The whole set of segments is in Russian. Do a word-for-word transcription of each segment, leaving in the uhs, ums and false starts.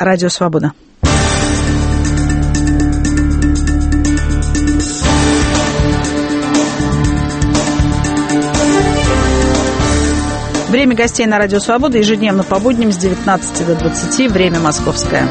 Радио Свобода. Время гостей на Радио Свобода ежедневно по будням с девятнадцати до двадцати, время московское.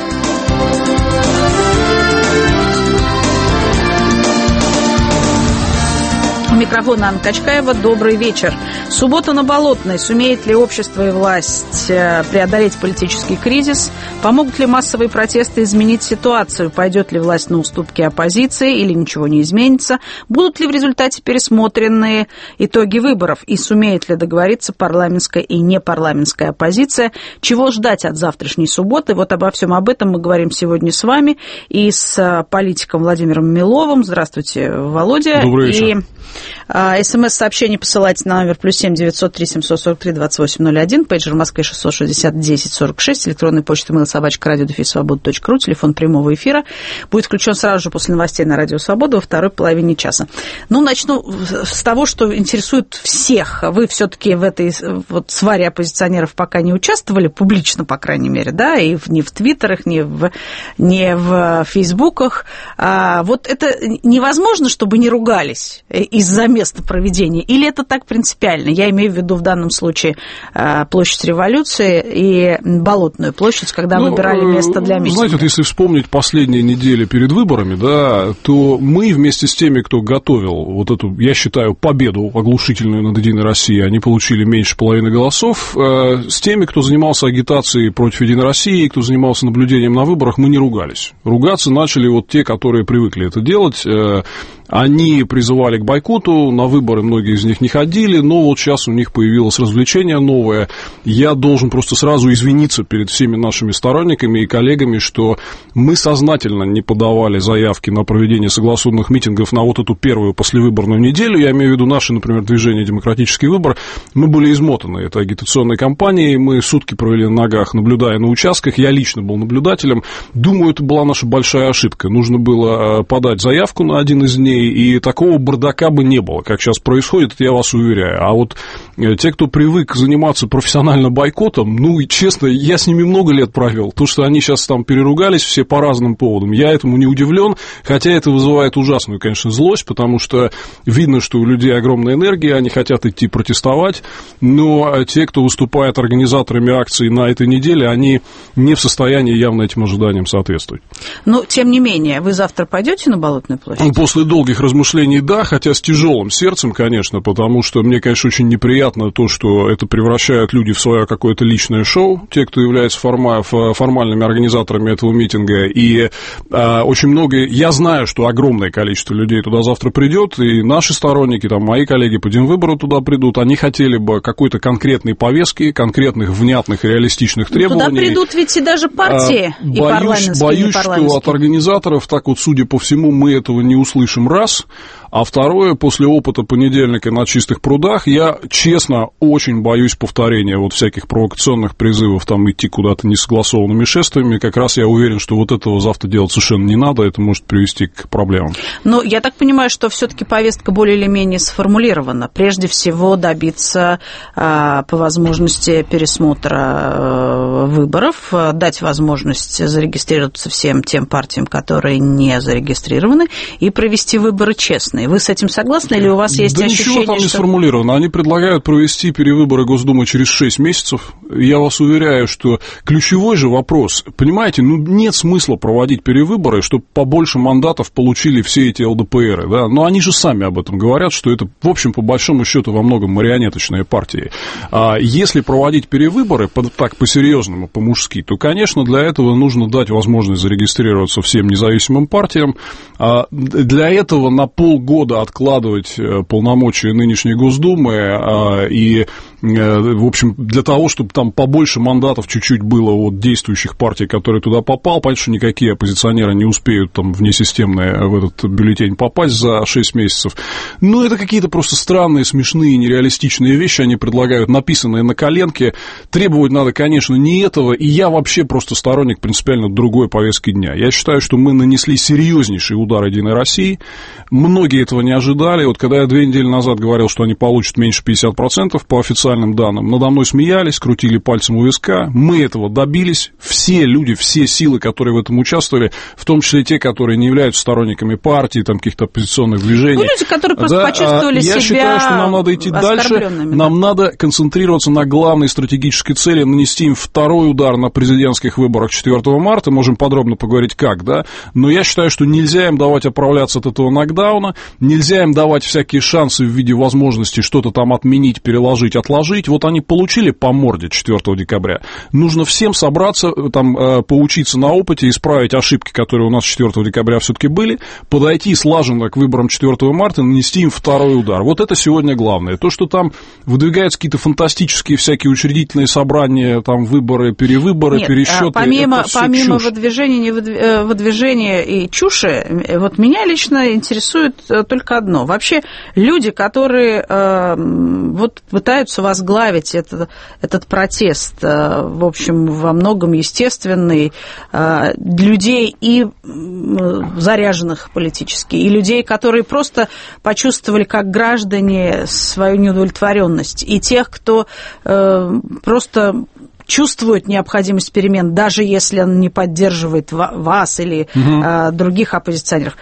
У микрофона Анна Качкаева. Добрый вечер. Суббота на Болотной. Сумеет ли общество и власть преодолеть политический кризис? Помогут ли массовые протесты изменить ситуацию? Пойдет ли власть на уступки оппозиции или ничего не изменится? Будут ли в результате пересмотрены итоги выборов? И сумеет ли договориться парламентская и непарламентская оппозиция? Чего ждать от завтрашней субботы? Вот обо всем об этом мы говорим сегодня с вами и с политиком Владимиром Миловым. Здравствуйте, Володя. Добрый вечер. И СМС-сообщение посылайте на номер плюс семь девятьсот три семьсот сорок три двадцать восемь ноль один, пейджер в Москве шестьсот шестьдесят десять сорок шесть, электронная почта mail собачка радио дефис свобода точка ру, телефон прямого эфира будет включен сразу же после новостей на Радио Свобода во второй половине часа. Ну, начну с того, что интересует всех. Вы все-таки в этой вот сваре оппозиционеров пока не участвовали, публично, по крайней мере, да, и не в твиттерах, не в, не в фейсбуках. А вот это невозможно, чтобы не ругались из-за места проведения? Или это так принципиально? Я имею в виду в данном случае площадь Революции и Болотную площадь, когда ну, выбирали место для митинга. Знаете, вот если вспомнить последние недели перед выборами, да, то мы вместе с теми, кто готовил вот эту, я считаю, победу оглушительную над Единой Россией, они получили меньше половины голосов, с теми, кто занимался агитацией против Единой России, кто занимался наблюдением на выборах, мы не ругались. Ругаться начали вот те, которые привыкли это делать. Они призывали к бойкоту, на выборы многие из них не ходили, но вот сейчас у них появилось развлечение новое. Я должен просто сразу извиниться перед всеми нашими сторонниками и коллегами, что мы сознательно не подавали заявки на проведение согласованных митингов на вот эту первую послевыборную неделю. Я имею в виду наше, например, движение «Демократический выбор». Мы были измотаны этой агитационной кампанией, мы сутки провели на ногах, наблюдая на участках. Я лично был наблюдателем. Думаю, это была наша большая ошибка. Нужно было подать заявку на один из дней, и такого бардака бы не было, как сейчас происходит, это я вас уверяю. А вот те, кто привык заниматься профессионально бойкотом, ну, честно, я с ними много лет провел. То, что они сейчас там переругались все по разным поводам, я этому не удивлен, хотя это вызывает ужасную, конечно, злость, потому что видно, что у людей огромная энергия, они хотят идти протестовать, но те, кто выступает организаторами акций на этой неделе, они не в состоянии явно этим ожиданиям соответствовать. Но, тем не менее, вы завтра пойдете на Болотную площадь? После долгих размышлений, да, хотя с тяжелым сердцем, конечно, потому что мне, конечно, очень неприятно то, что это превращают люди в свое какое-то личное шоу, те, кто является форма, формальными организаторами этого митинга, и а, очень много, я знаю, что огромное количество людей туда завтра придет, и наши сторонники, там, мои коллеги по Демвыбору туда придут, они хотели бы какой-то конкретной повестки, конкретных, внятных и реалистичных требований. Туда придут ведь и даже партии, а, и боюсь, парламентские, боюсь, и парламентские. Что от организаторов, так вот, судя по всему, мы этого не услышим раз. А второе, после опыта понедельника на Чистых прудах, я, честно, очень боюсь повторения вот всяких провокационных призывов там идти куда-то несогласованными шествиями. Как раз я уверен, что вот этого завтра делать совершенно не надо, это может привести к проблемам. Но я так понимаю, что все-таки повестка более или менее сформулирована. Прежде всего добиться по возможности пересмотра выборов, дать возможность зарегистрироваться всем тем партиям, которые не зарегистрированы, и провести выборы честно. Вы с этим согласны, или у вас есть да ощущение, ничего там не что... сформулировано. Они предлагают провести перевыборы Госдумы через шесть месяцев. Я вас уверяю, что ключевой же вопрос, понимаете, ну нет смысла проводить перевыборы, чтобы побольше мандатов получили все эти ЛДПРы, да, но они же сами об этом говорят, что это, в общем, по большому счету, во многом марионеточные партии. А если проводить перевыборы так по-серьезному, по-мужски, то, конечно, для этого нужно дать возможность зарегистрироваться всем независимым партиям. А для этого на полгода года откладывать полномочия нынешней Госдумы и, в общем, для того, чтобы там побольше мандатов чуть-чуть было от действующих партий, которые туда попал, понятно, что никакие оппозиционеры не успеют там внесистемные в этот бюллетень попасть за шесть месяцев. Но это какие-то просто странные, смешные, нереалистичные вещи они предлагают, написанные на коленке. Требовать надо, конечно, не этого, и я вообще просто сторонник принципиально другой повестки дня. Я считаю, что мы нанесли серьезнейший удар Единой России. Многие многие этого не ожидали. Вот когда я две недели назад говорил, что они получат меньше пятьдесят процентов по официальным данным, надо мной смеялись, крутили пальцем у виска. Мы этого добились. Все люди, все силы, которые в этом участвовали, в том числе и те, которые не являются сторонниками партии, там, каких-то оппозиционных движений. Ну, люди, которые просто да, почувствовали я себя Я считаю, что нам надо идти дальше. Нам надо концентрироваться на главной стратегической цели, нанести им второй удар на президентских выборах четвёртого марта. Можем подробно поговорить, как, да. Но я считаю, что нельзя им давать оправляться от этого нокдауна, нельзя им давать всякие шансы в виде возможности что-то там отменить, переложить, отложить. Вот они получили по морде четвёртого декабря. Нужно всем собраться, там, поучиться на опыте, исправить ошибки, которые у нас четвёртого декабря все-таки были, подойти слаженно к выборам четвёртого марта, нанести им второй удар. Вот это сегодня главное. То, что там выдвигаются какие-то фантастические всякие учредительные собрания, там, выборы, перевыборы, Нет, пересчеты. Помимо, помимо выдвижения, не выдвижения и чуши, вот меня лично интересует только одно. Вообще люди, которые э, вот пытаются возглавить это, этот протест, э, в общем, во многом естественный, э, людей и заряженных политически, и людей, которые просто почувствовали как граждане свою неудовлетворенность, и тех, кто э, просто чувствует необходимость перемен, даже если он не поддерживает вас или угу. э, других оппозиционеров.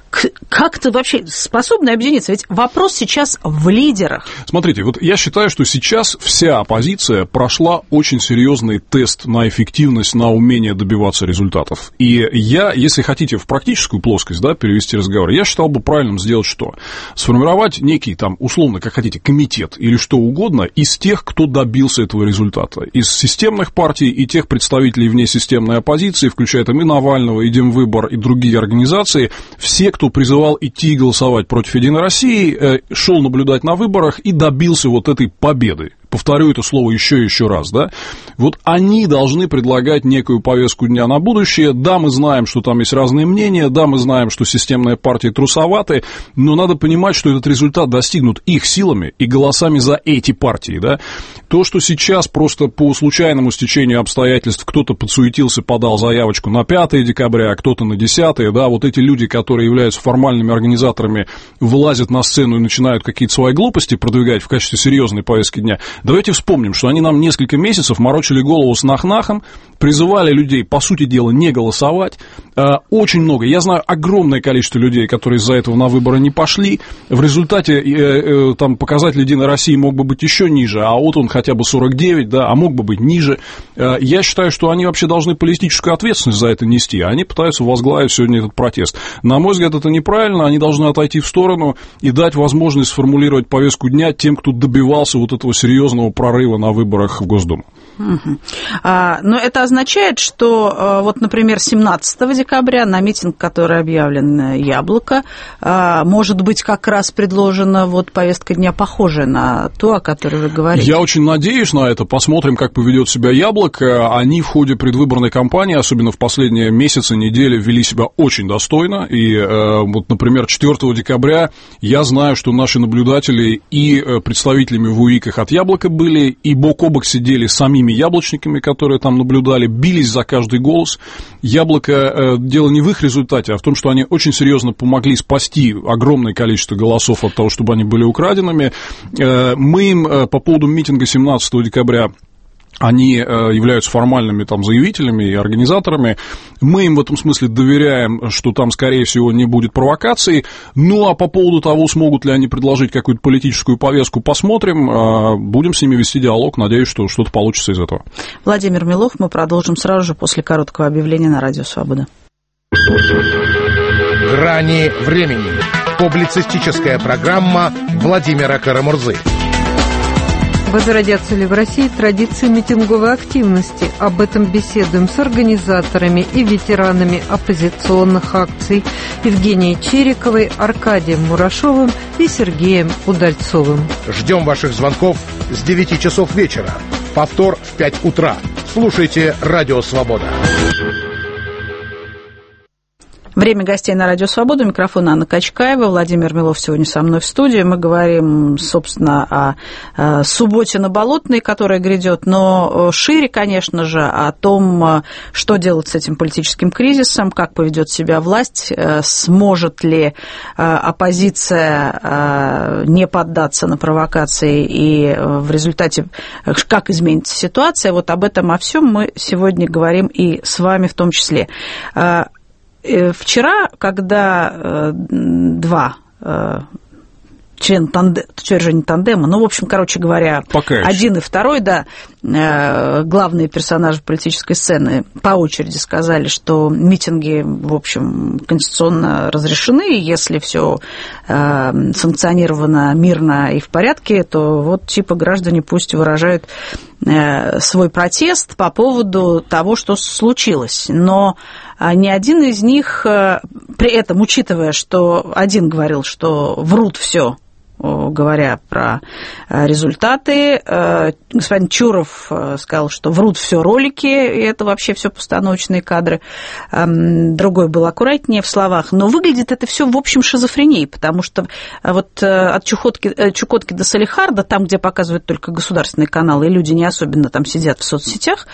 Как-то вообще способны объединиться? Ведь вопрос сейчас в лидерах. Смотрите, вот я считаю, что сейчас вся оппозиция прошла очень серьезный тест на эффективность, на умение добиваться результатов. И я, если хотите, в практическую плоскость, да, перевести разговор, я считал бы правильным сделать что? Сформировать некий, там, условно, как хотите, комитет или что угодно из тех, кто добился этого результата. Из системных партий и тех представителей внесистемной оппозиции, включая там и Навального, и Демвыбор, и другие организации, все, кто призывал идти и голосовать против «Единой России», шел наблюдать на выборах и добился вот этой победы. Повторю это слово еще и еще раз, да, вот они должны предлагать некую повестку дня на будущее. Да, мы знаем, что там есть разные мнения, да, мы знаем, что системные партии трусоваты, но надо понимать, что этот результат достигнут их силами и голосами за эти партии, да. То, что сейчас просто по случайному стечению обстоятельств кто-то подсуетился, подал заявочку на пятое декабря, а кто-то на десятое, да, вот эти люди, которые являются формальными организаторами, вылазят на сцену и начинают какие-то свои глупости продвигать в качестве серьезной повестки дня. Давайте вспомним, что они нам несколько месяцев морочили голову с нах-нахом, призывали людей, по сути дела, не голосовать. Очень много, я знаю огромное количество людей, которые из-за этого на выборы не пошли. В результате там показатель «Единой России» мог бы быть еще ниже, а вот он хотя бы сорок девять, да, а мог бы быть ниже. Я считаю, что они вообще должны политическую ответственность за это нести, а они пытаются возглавить сегодня этот протест. На мой взгляд, это неправильно, они должны отойти в сторону и дать возможность сформулировать повестку дня тем, кто добивался вот этого серьезного прорыва на выборах в Госдуму. Угу. А, но это означает, что вот, например, семнадцатого декабря на митинг, который объявлен «Яблоко», может быть как раз предложена вот повестка дня, похожая на ту, о которой вы говорите. Я очень надеюсь на это. Посмотрим, как поведет себя «Яблоко». Они в ходе предвыборной кампании, особенно в последние месяцы, недели, вели себя очень достойно. И вот, например, четвёртого декабря я знаю, что наши наблюдатели и представителями в УИКах от «Яблока» были, и бок о бок сидели с самими яблочниками, которые там наблюдали, бились за каждый голос. «Яблоко», дело не в их результате, а в том, что они очень серьезно помогли спасти огромное количество голосов от того, чтобы они были украденными. Мы им по поводу митинга семнадцатого декабря, они являются формальными там заявителями и организаторами. Мы им в этом смысле доверяем, что там, скорее всего, не будет провокаций. Ну, а по поводу того, смогут ли они предложить какую-то политическую повестку, посмотрим. Будем с ними вести диалог. Надеюсь, что что-то получится из этого. Владимир Милов. Мы продолжим сразу же после короткого объявления на Радио Свобода. «Грани времени». Публицистическая программа Владимира Карамурзы. Возродятся ли в России традиции митинговой активности? Об этом беседуем с организаторами и ветеранами оппозиционных акций Евгенией Чириковой, Аркадием Мурашовым и Сергеем Удальцовым. Ждем ваших звонков с девяти часов вечера. Повтор в пять утра. Слушайте «Радио Свобода». Время гостей на Радио Свобода. Микрофон Анна Качкаева. Владимир Милов сегодня со мной в студии. Мы говорим, собственно, о субботе на Болотной, которая грядет, но шире, конечно же, о том, что делать с этим политическим кризисом, как поведет себя власть, сможет ли оппозиция не поддаться на провокации и в результате как изменится ситуация. Вот об этом, о всем мы сегодня говорим и с вами в том числе. Вчера, когда два члена тандема, теперь же не тандема, ну, в общем, короче говоря, Пока один еще. и второй, да, главные персонажи политической сцены по очереди сказали, что митинги, в общем, конституционно разрешены, если все санкционировано мирно и в порядке, то вот типа граждане пусть выражают свой протест по поводу того, что случилось. Но ни один из них, при этом, учитывая, что один говорил, что врут все, говоря про результаты. Господин Чуров сказал, что врут все ролики, и это вообще все постановочные кадры. Другой был аккуратнее в словах. Но выглядит это все в общем шизофренией, потому что вот от Чукотки, Чукотки до Салехарда, там, где показывают только государственные каналы, и люди не особенно там сидят в соцсетях,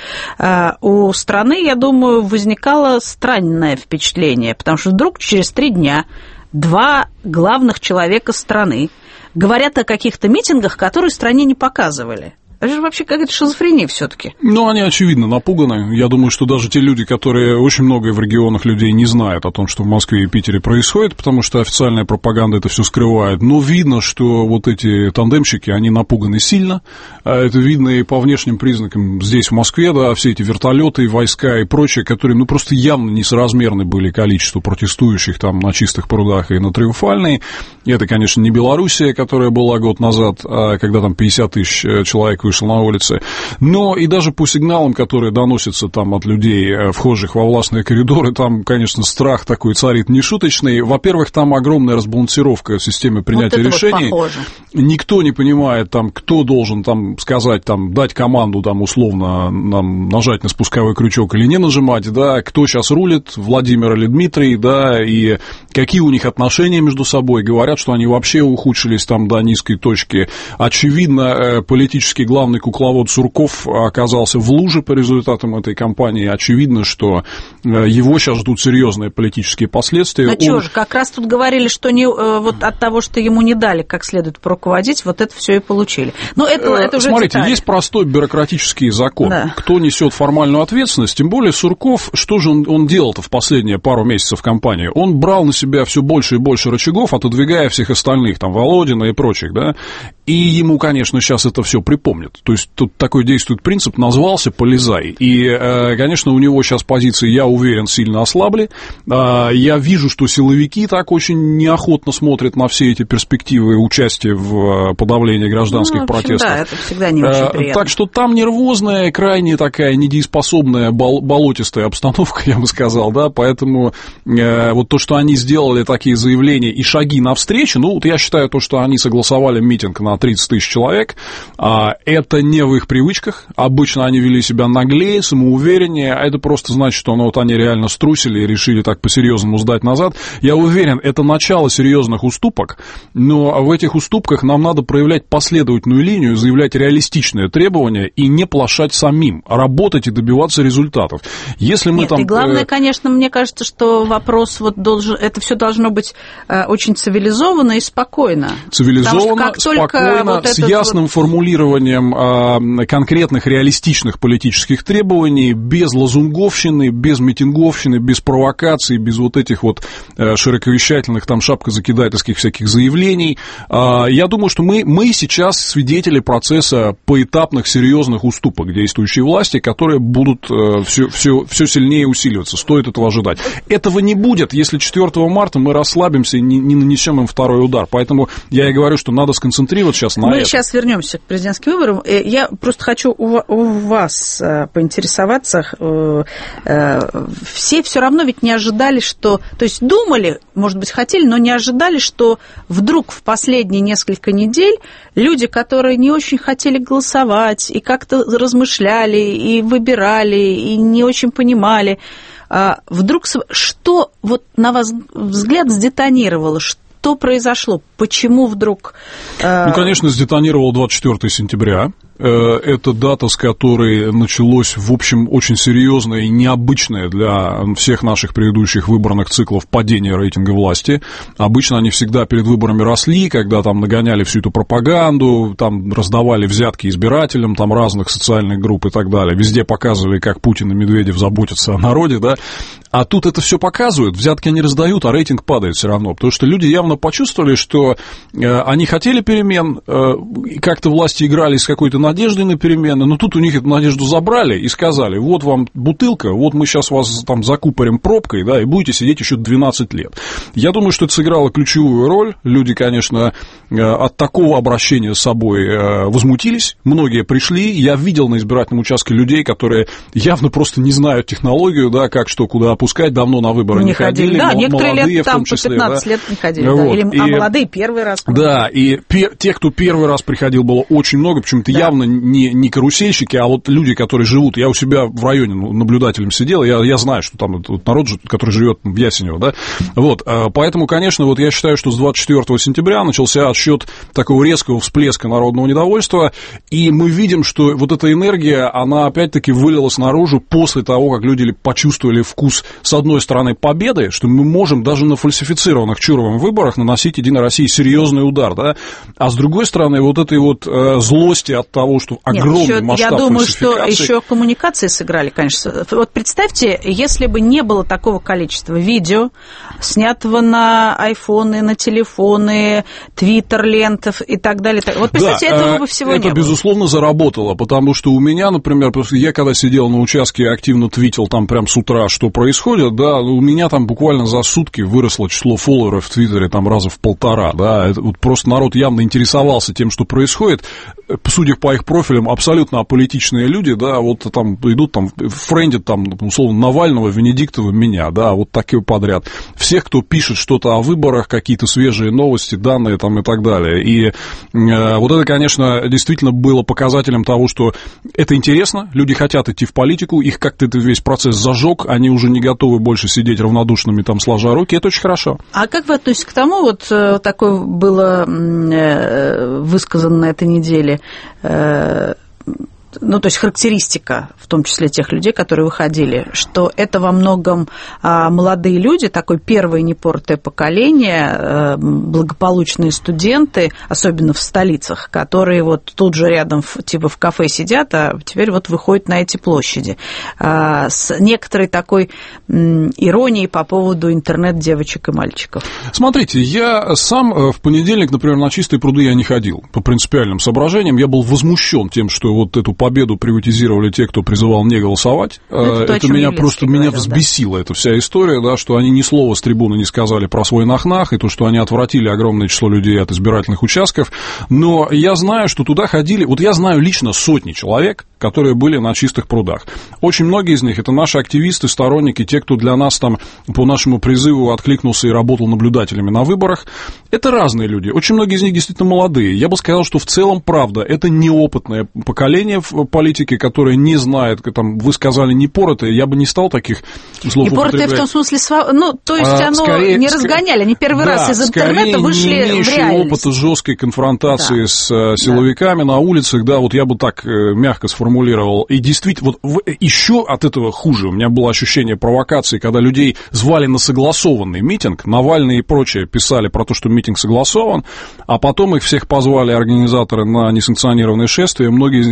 у страны, я думаю, возникало странное впечатление, потому что вдруг через три дня два главных человека страны говорят о каких-то митингах, которые стране не показывали. Это же вообще какая-то шизофрения все-таки. Ну, они, очевидно, напуганы. Я думаю, что даже те люди, которые очень многое в регионах людей не знают о том, что в Москве и Питере происходит, потому что официальная пропаганда это все скрывает. Но видно, что вот эти тандемщики, они напуганы сильно. Это видно и по внешним признакам здесь, в Москве, да, все эти вертолеты, войска и прочее, которые, ну, просто явно несоразмерны были количеству протестующих там на Чистых прудах и на Триумфальной. И это, конечно, не Белоруссия, которая была год назад, когда там пятьдесят тысяч человек вышел на улице, но и даже по сигналам, которые доносятся там от людей, вхожих во властные коридоры, там, конечно, страх такой царит нешуточный. Во-первых, там огромная разбалансировка в системе принятия вот решений. Вот никто не понимает, там, кто должен там сказать, там, дать команду, там, условно, нам нажать на спусковой крючок или не нажимать, да, кто сейчас рулит, Владимир или Дмитрий, да, и какие у них отношения между собой. Говорят, что они вообще ухудшились там до низкой точки. Очевидно, политический главный Главный кукловод Сурков оказался в луже по результатам этой кампании. Очевидно, что его сейчас ждут серьезные политические последствия. Ну, Он... что же, как раз тут говорили, что не, вот от того, что ему не дали как следует руководить, вот это все и получили. Но это, это уже Смотрите, детали. Есть простой бюрократический закон. Да. Кто несет формальную ответственность, тем более Сурков, что же он, он делал-то в последние пару месяцев кампании? Он брал на себя все больше и больше рычагов, отодвигая всех остальных, там, Володина и прочих, да, и ему, конечно, сейчас это все припомнят. То есть тут такой действует принцип «назвался, полезай». И, конечно, у него сейчас позиции, я уверен, сильно ослабли. Я вижу, что силовики так очень неохотно смотрят на все эти перспективы участия в подавлении гражданских ну, в общем, протестов. Да, это всегда не очень приятно. Так что там нервозная, крайне такая недееспособная, бол- болотистая обстановка, я бы сказал, да, поэтому вот то, что они сделали такие заявления и шаги навстречу, ну, вот я считаю то, что они согласовали митинг на тридцать тысяч человек, это Это не в их привычках. Обычно они вели себя наглее, самоувереннее, а это просто значит, что ну, вот они реально струсили и решили так по-серьезному сдать назад. Я уверен, это начало серьезных уступок, но в этих уступках нам надо проявлять последовательную линию, заявлять реалистичные требования и не плашать самим, работать и добиваться результатов. Если мы Нет, там... и главное, конечно, мне кажется, что вопрос вот должен... Это все должно быть очень цивилизованно и спокойно. Цивилизованно, спокойно, вот с ясным вот... формулированием конкретных реалистичных политических требований, без лазунговщины, без митинговщины, без провокаций, без вот этих вот широковещательных там шапкозакидательских всяких заявлений. Я думаю, что мы, мы сейчас свидетели процесса поэтапных серьезных уступок действующей власти, которые будут все, все, все сильнее усиливаться. Стоит этого ожидать. Этого не будет, если четвёртого марта мы расслабимся и не, не нанесем им второй удар. Поэтому я и говорю, что надо сконцентрироваться вот сейчас на Мы это. сейчас вернемся к президентским выборам. Я просто хочу у вас поинтересоваться. Все все равно ведь не ожидали, что... То есть думали, может быть, хотели, но не ожидали, что вдруг в последние несколько недель люди, которые не очень хотели голосовать, и как-то размышляли, и выбирали, и не очень понимали, вдруг что, вот на ваш взгляд, сдетонировало, что произошло, почему вдруг... Ну, конечно, сдетонировало двадцать четвёртого сентября. Это дата, с которой началось, в общем, очень серьезное и необычное для всех наших предыдущих выборных циклов падение рейтинга власти. Обычно они всегда перед выборами росли, когда там нагоняли всю эту пропаганду, там раздавали взятки избирателям, там разных социальных групп и так далее. Везде показывали, как Путин и Медведев заботятся о народе, да. А тут это все показывают, взятки они раздают, а рейтинг падает все равно. Потому что люди явно почувствовали, что они хотели перемен, и как-то власти играли с какой-то надеждой на перемены, но тут у них эту надежду забрали и сказали, вот вам бутылка, вот мы сейчас вас там закупорим пробкой, да, и будете сидеть еще двенадцать лет. Я думаю, что это сыграло ключевую роль. Люди, конечно, от такого обращения с собой возмутились, многие пришли. Я видел на избирательном участке людей, которые явно просто не знают технологию, да, как что, куда опускать, давно на выборы не, не ходили, да, м- некоторые молодые лет в том там числе, по пятнадцать да. лет не ходили, вот. да, или, и, а молодые первый раз. Да, и пер, те, кто первый раз приходил, было очень много, почему-то да. явно не, не карусельщики, а вот люди, которые живут. Я у себя в районе наблюдателем сидел, я, я знаю, что там вот народ, который живет в Ясенево, да, вот, поэтому, конечно, вот я считаю, что с двадцать четвёртого сентября начался отсчет такого резкого всплеска народного недовольства, и мы видим, что вот эта энергия, она опять-таки вылилась наружу после того, как люди почувствовали вкус, с одной стороны, победы, что мы можем даже на фальсифицированных Чуровым выборах наносить Единой России серьезный удар, да, а с другой стороны, вот этой вот э, злости от того, что огромный Нет, еще, масштаб я думаю, фальсификации... что еще коммуникации сыграли, конечно. Вот представьте, если бы не было такого количества видео, снятого на айфоны, на телефоны, твиттер, лентов и так далее. Вот представьте, да, этого бы всего это, не было. Это, безусловно, заработало, потому что у меня, например, просто я когда сидел на участке, активно твитил там прям с утра, что происходит, да, у меня там буквально за сутки выросло число фолловеров в Твиттере там раза в полтора, да, это, вот просто народ явно интересовался тем, что происходит, судя по их профилям, абсолютно аполитичные люди, да, вот там идут там, френдят там, условно, Навального, Венедиктова, меня, да, вот такие подряд. Всех, кто пишет что-то о выборах, какие-то свежие новости, данные там и так далее. И э, вот это, конечно, действительно было показателем того, что это интересно, люди хотят идти в политику, их как-то этот весь процесс зажег, они уже не готовы больше сидеть равнодушными, там, сложа руки, это очень хорошо. А как вы относитесь к тому, вот такое было высказано на этой неделе, ну, то есть характеристика, в том числе тех людей, которые выходили, что это во многом молодые люди, такое первое непортое поколение, благополучные студенты, особенно в столицах, которые вот тут же рядом, типа в кафе сидят, а теперь вот выходят на эти площади. С некоторой такой иронией по поводу интернет-девочек и мальчиков. Смотрите, я сам в понедельник, например, на Чистые пруды я не ходил по принципиальным соображениям. Я был возмущен тем, что вот эту победу приватизировали те, кто призывал не голосовать. Это, это, это меня просто говорил, меня взбесило, да. Эта вся история, да, что они ни слова с трибуны не сказали про свой нах-нах, и то, что они отвратили огромное число людей от избирательных участков. Но я знаю, что туда ходили, вот я знаю лично сотни человек, которые были на Чистых прудах. Очень многие из них это наши активисты, сторонники, те, кто для нас там по нашему призыву откликнулся и работал наблюдателями на выборах. Это разные люди. Очень многие из них действительно молодые. Я бы сказал, что в целом, правда, это неопытное поколение в политике, которое не знает, там, вы сказали, непоротое, я бы не стал таких слов употреблять. Непоротое в том смысле, ну, то есть а, оно скорее, не разгоняли, они первый да, раз из интернета вышли не в реальность. Опыта жесткой конфронтации да. с uh, силовиками да. на улицах, да, вот я бы так uh, мягко сформулировал. И действительно, вот в, еще от этого хуже. У меня было ощущение провокации, когда людей звали на согласованный митинг, Навальный и прочее писали про то, что митинг согласован, а потом их всех позвали организаторы на несанкционированное шествие, многие из них первый раз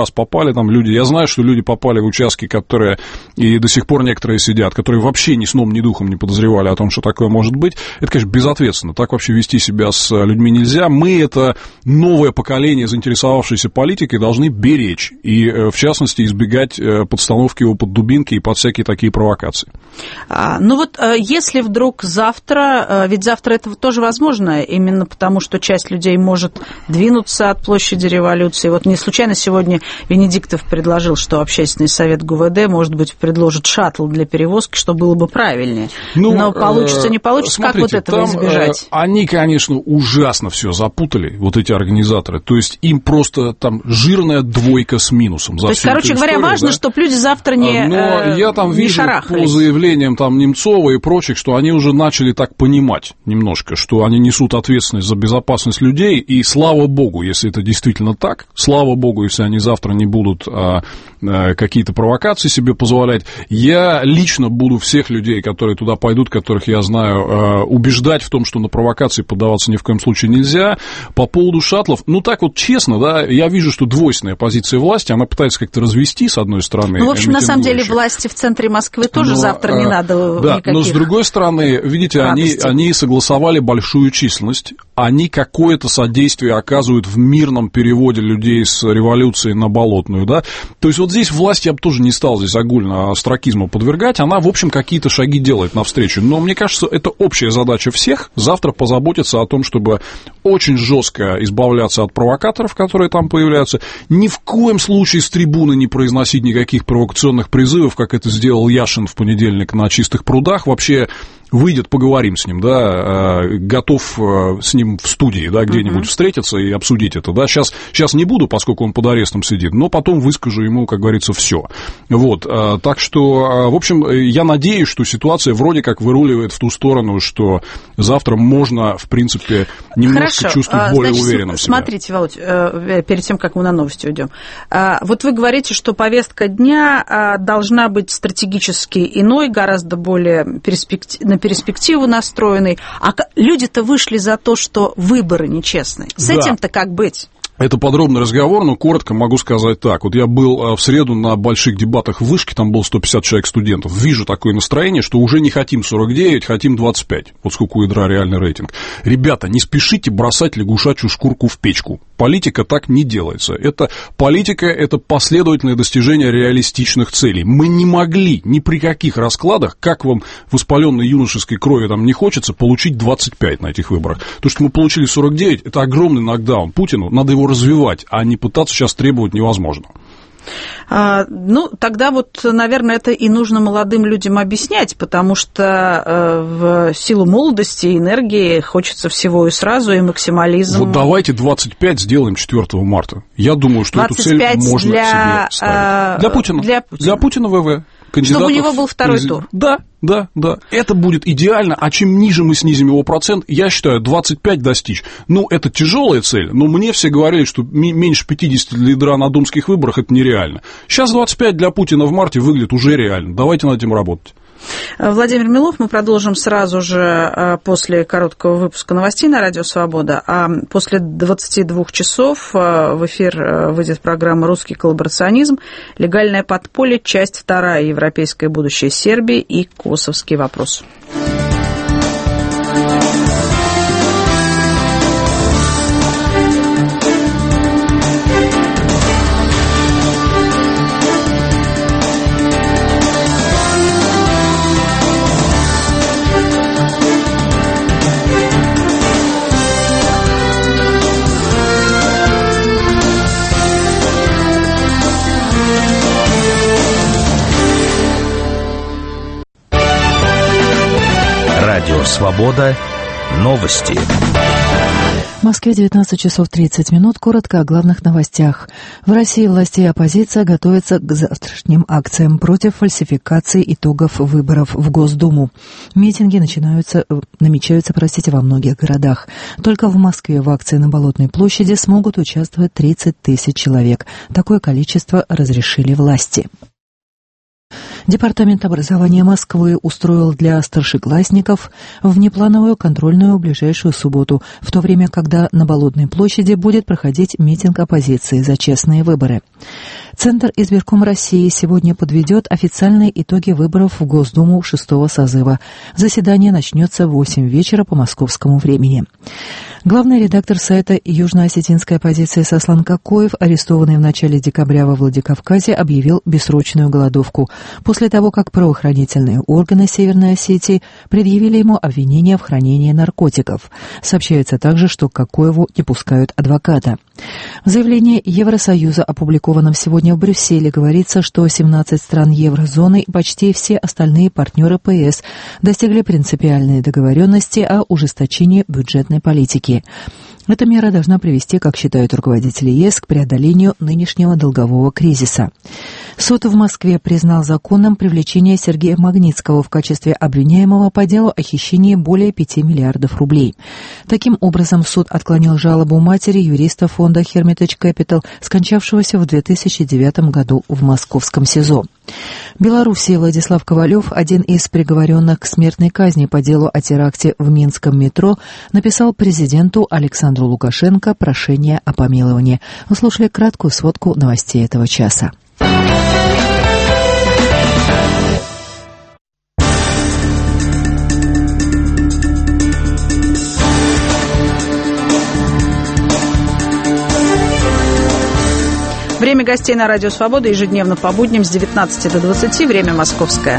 раз попали там люди. Я знаю, что люди попали в участки, которые, и до сих пор некоторые сидят, которые вообще ни сном, ни духом не подозревали о том, что такое может быть. Это, конечно, безответственно. Так вообще вести себя с людьми нельзя. Мы, это новое поколение, заинтересовавшееся политикой, должны беречь. И, в частности, избегать подстановки его под дубинки и под всякие такие провокации. А, ну вот, если вдруг завтра, ведь завтра это тоже возможно, именно потому, что часть людей может двинуться от площади Революции. Вот не случайно сегодня Венедиктов предложил, что Общественный совет ГУВД, может быть, предложит шаттл для перевозки, что было бы правильнее. Ну, но получится, не получится, смотрите, как вот этого там, избежать? Они, конечно, ужасно все запутали, вот эти организаторы. То есть им просто там жирная двойка с минусом. За То есть, короче говоря, историю, важно, да? чтобы люди завтра не Но э, я там не вижу шарахались. по заявлениям там Немцова и прочих, что они уже начали так понимать немножко, что они несут ответственность за безопасность людей, и слава богу, если это действительно так, слава богу, если они завтра не будут а, а, какие-то провокации себе позволять. Я лично буду всех людей, которые туда пойдут, которых я знаю, а, убеждать в том, что на провокации поддаваться ни в коем случае нельзя. По поводу шаттлов, ну так вот честно, да, я вижу, что двойственная позиция власти, она пытается как-то развести, с одной стороны. Ну, в общем, на самом деле, власти в центре Москвы тоже но, завтра не надо да, никаких. Но с другой стороны, видите, они, они согласовали большую численность, они какое-то содействие оказывают в мирном переводе людей с революции на Болотную, да, то есть вот здесь власть, я бы тоже не стал здесь огульно остракизму подвергать, она, в общем, какие-то шаги делает навстречу, но мне кажется, это общая задача всех, завтра позаботиться о том, чтобы очень жестко избавляться от провокаторов, которые там появляются, ни в коем случае с трибуны не произносить никаких провокационных призывов, как это сделал Яшин в понедельник на Чистых прудах, вообще выйдет, поговорим с ним, да, готов с ним в студии, да, где-нибудь uh-huh. встретиться и обсудить это, да, сейчас, сейчас не буду, поскольку он под арестом сидит, но потом выскажу ему, как говорится, все, вот, так что, в общем, я надеюсь, что ситуация вроде как выруливает в ту сторону, что завтра можно, в принципе, немножко Хорошо. чувствовать более Значит, уверенным себя. Смотрите, Володь, перед тем, как мы на новости уйдем, вот вы говорите, что повестка дня должна быть стратегически иной, гораздо более перспективной, перспективу настроенный, а люди-то вышли за то, что выборы нечестные. С да. этим-то как быть? Это подробный разговор, но коротко могу сказать так. Вот я был в среду на больших дебатах в Вышке, там было сто пятьдесят человек студентов. Вижу такое настроение, что уже не хотим сорок девять, хотим двадцать пять. Вот сколько у ядра реальный рейтинг. Ребята, не спешите бросать лягушачью шкурку в печку. Политика так не делается. Это политика, это последовательное достижение реалистичных целей. Мы не могли ни при каких раскладах, как вам воспаленной юношеской крови там не хочется, получить двадцать пять на этих выборах. То, что мы получили сорок девять, это огромный нокдаун Путину, надо его развивать, а не пытаться сейчас требовать невозможно. А, ну, тогда вот, наверное, это и нужно молодым людям объяснять, потому что э, в силу молодости и энергии хочется всего и сразу, и максимализм. Вот давайте двадцать пять сделаем четвёртого марта. Я думаю, что эту цель можно для, себе ставить. Для Путина. Для Путина. Для Путина ВВ. Чтобы у него был второй президент. тур. Да, да, да. Это будет идеально, а чем ниже мы снизим его процент, я считаю, двадцать пять достичь. Ну, это тяжелая цель, но мне все говорили, что меньше пятьдесят для ядра на думских выборах это нереально. Сейчас двадцать пять для Путина в марте выглядит уже реально. Давайте над этим работать. Владимир Милов, мы продолжим сразу же после короткого выпуска новостей на Радио Свобода, а после двадцати двух часов в эфир выйдет программа «Русский коллаборационизм. Легальное подполье. Часть вторая. Европейское будущее Сербии и косовский вопрос». Радио Свобода. Новости. В Москве девятнадцать часов тридцать минут. Коротко о главных новостях. В России власти и оппозиция готовятся к завтрашним акциям против фальсификации итогов выборов в Госдуму. Митинги начинаются, намечаются, простите, во многих городах. Только в Москве в акции на Болотной площади смогут участвовать тридцать тысяч человек. Такое количество разрешили власти. Департамент образования Москвы устроил для старшеклассников внеплановую контрольную в ближайшую субботу, в то время, когда на Болотной площади будет проходить митинг оппозиции за честные выборы. Центр избирком России сегодня подведет официальные итоги выборов в Госдуму шестого созыва. Заседание начнется в восемь вечера по московскому времени. Главный редактор сайта южно-осетинской оппозиции Сослан Кокоев, арестованный в начале декабря во Владикавказе, объявил бессрочную голодовку после того, как правоохранительные органы Северной Осетии предъявили ему обвинение в хранении наркотиков. Сообщается также, что к Кокоеву не пускают адвоката. В заявлении Евросоюза, опубликованном сегодня в Брюсселе, говорится, что семнадцать стран еврозоны и почти все остальные партнеры ПС достигли принципиальной договоренности о ужесточении бюджетной политики. Эта мера должна привести, как считают руководители ЕС, к преодолению нынешнего долгового кризиса. Суд в Москве признал законным привлечение Сергея Магнитского в качестве обвиняемого по делу о хищении более пяти миллиардов рублей. Таким образом, суд отклонил жалобу матери юриста фонда Hermitage Capital, скончавшегося в две тысячи девятом году в московском СИЗО. Белоруссия. Владислав Ковалев, один из приговоренных к смертной казни по делу о теракте в Минском метро, написал президенту Александру Лукашенко прошение о помиловании. Вы слушали краткую сводку новостей этого часа. Время гостей на Радио Свобода ежедневно по будням с девятнадцати до двадцати, время московское.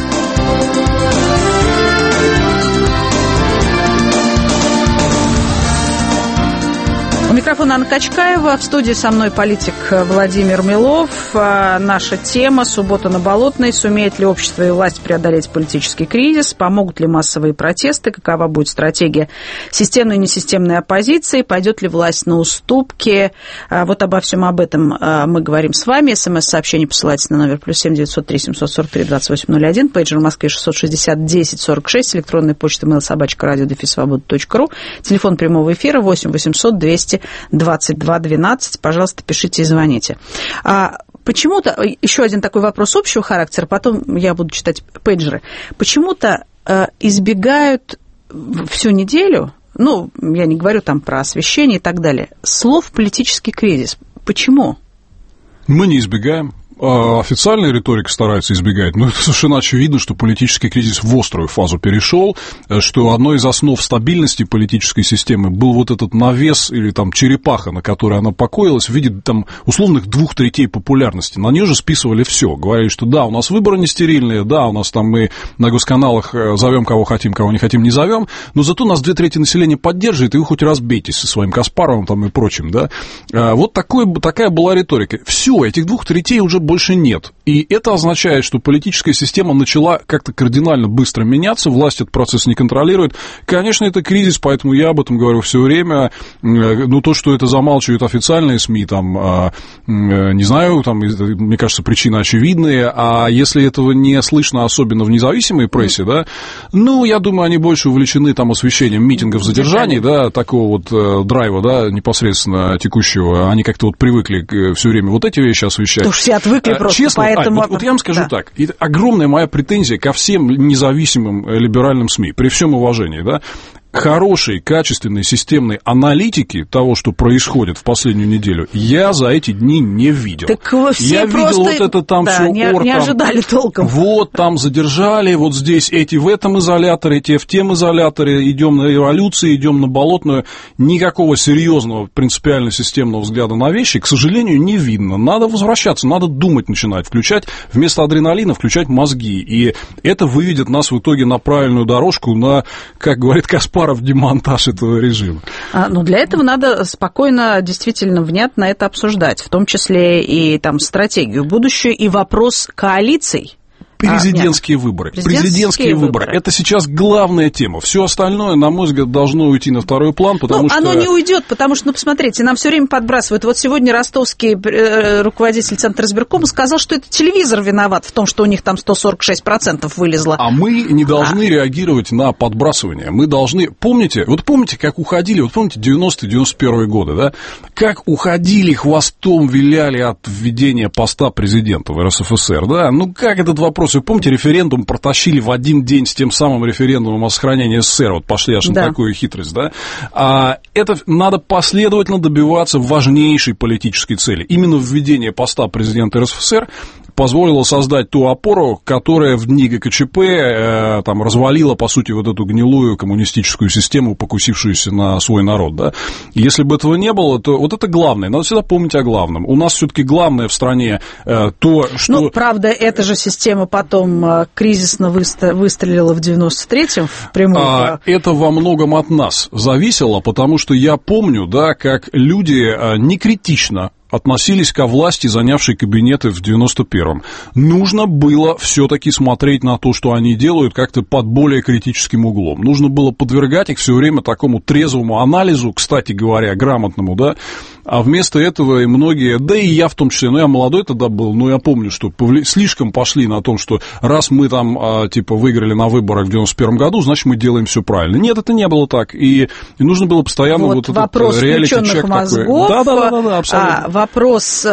У микрофона Анна Качкаева, в студии со мной политик Владимир Милов. Наша тема «Суббота на Болотной». Сумеет ли общество и власть преодолеть политический кризис? Помогут ли массовые протесты? Какова будет стратегия системной и несистемной оппозиции? Пойдет ли власть на уступки? Вот обо всем об этом мы говорим с вами. СМС-сообщение посылайте на номер плюс семь девятьсот три семьсот сорок три двадцать восемь ноль один, пейджер в Москве шестьсот шестьдесят десять сорок шесть, электронная почта mail собака радио дефис свобода точка ру, телефон прямого эфира восемь восемьсот двести двадцать два двенадцать. Пожалуйста, пишите и звоните. А почему-то, еще один такой вопрос общего характера, потом я буду читать пейджеры. Почему-то э, избегают всю неделю, ну, я не говорю там про освещение и так далее, слов «политический кризис». Почему? Мы не избегаем. Официальная риторика старается избегать, но это совершенно очевидно, что политический кризис в острую фазу перешел, что одной из основ стабильности политической системы был вот этот навес или там черепаха, на которой она покоилась, в виде там условных двух третей популярности. На нее же списывали все, говорили, что да, у нас выборы не стерильные, да, у нас там мы на госканалах зовем кого хотим, кого не хотим, не зовем, но зато нас две трети населения поддерживает, и вы хоть разбейтесь со своим Каспаровым там и прочим, да. Вот такой, такая была риторика. Все, этих двух третей уже больше нет. И это означает, что политическая система начала как-то кардинально быстро меняться, власть этот процесс не контролирует. Конечно, это кризис, поэтому я об этом говорю все время. Ну, то, что это замалчивают официальные СМИ, там, не знаю, там, мне кажется, причины очевидные, а если этого не слышно, особенно в независимой прессе, да, ну, я думаю, они больше увлечены там освещением митингов, задержаний, да, такого вот драйва, да, непосредственно текущего. Они как-то вот привыкли все время вот эти вещи освещать. Потому что все отвыкли просто, честно, поэтому... а, вот, вот я вам скажу да. так, это огромная моя претензия ко всем независимым либеральным СМИ, при всем уважении, да, хорошей, качественной, системной аналитики того, что происходит в последнюю неделю, я за эти дни не видел. Так все я видел просто, вот это там да, все не, ор, не там, ожидали толком. Вот там задержали, вот здесь эти в этом изоляторе, те в тем изоляторе, идем на революцию, идем на Болотную. Никакого серьезного, принципиально системного взгляда на вещи, к сожалению, не видно. Надо возвращаться, надо думать начинать, включать вместо адреналина, включать мозги. И это выведет нас в итоге на правильную дорожку, на, как говорит Каспаров, демонтаж этого режима. А, ну, для этого надо спокойно, действительно, внятно это обсуждать, в том числе и там стратегию будущую, и вопрос коалиций. Президентские а, выборы. Президентские, Президентские выборы. выборы. Это сейчас главная тема. Все остальное, на мой взгляд, должно уйти на второй план, потому ну, что... Оно не уйдет, потому что, ну, посмотрите, нам все время подбрасывают. Вот сегодня ростовский руководитель Центра избиркома сказал, что это телевизор виноват в том, что у них там сто сорок шесть процентов вылезло. А мы не должны а. реагировать на подбрасывание. Мы должны... Помните, вот помните, как уходили, вот помните, девяностые девяносто первые годы, да? Как уходили, хвостом виляли от введения поста президента в эр эс эф эс эр, да? Ну, как этот вопрос? Вы помните, референдум протащили в один день с тем самым референдумом о сохранении эс эс эс эр, вот пошли аж на да. такую хитрость, да? А это надо последовательно добиваться важнейшей политической цели. Именно введение поста президента эр эс эф эс эр позволило создать ту опору, которая в дни гэ ка че пэ э, там, развалила, по сути, вот эту гнилую коммунистическую систему, покусившуюся на свой народ, да. Если бы этого не было, то вот это главное. Надо всегда помнить о главном. У нас все-таки главное в стране э, то, что... Ну, правда, эта же система потом э, кризисно выста- выстрелила в девяносто третьем в прямую. А, это во многом от нас зависело, потому что я помню, да, как люди э, некритично относились ко власти, занявшей кабинеты в девяносто первом. Нужно было все-таки смотреть на то, что они делают, как-то под более критическим углом. Нужно было подвергать их все время такому трезвому анализу, кстати говоря, грамотному, да, а вместо этого и многие, да и я в том числе, ну, я молодой тогда был, но я помню, что повли... слишком пошли на том, что раз мы там, а, типа, выиграли на выборах в девяносто первом году, значит, мы делаем все правильно. Нет, это не было так, и, и нужно было постоянно вот, вот этот реалити-чек такой. Да, да, да, да, да, абсолютно. А, вопрос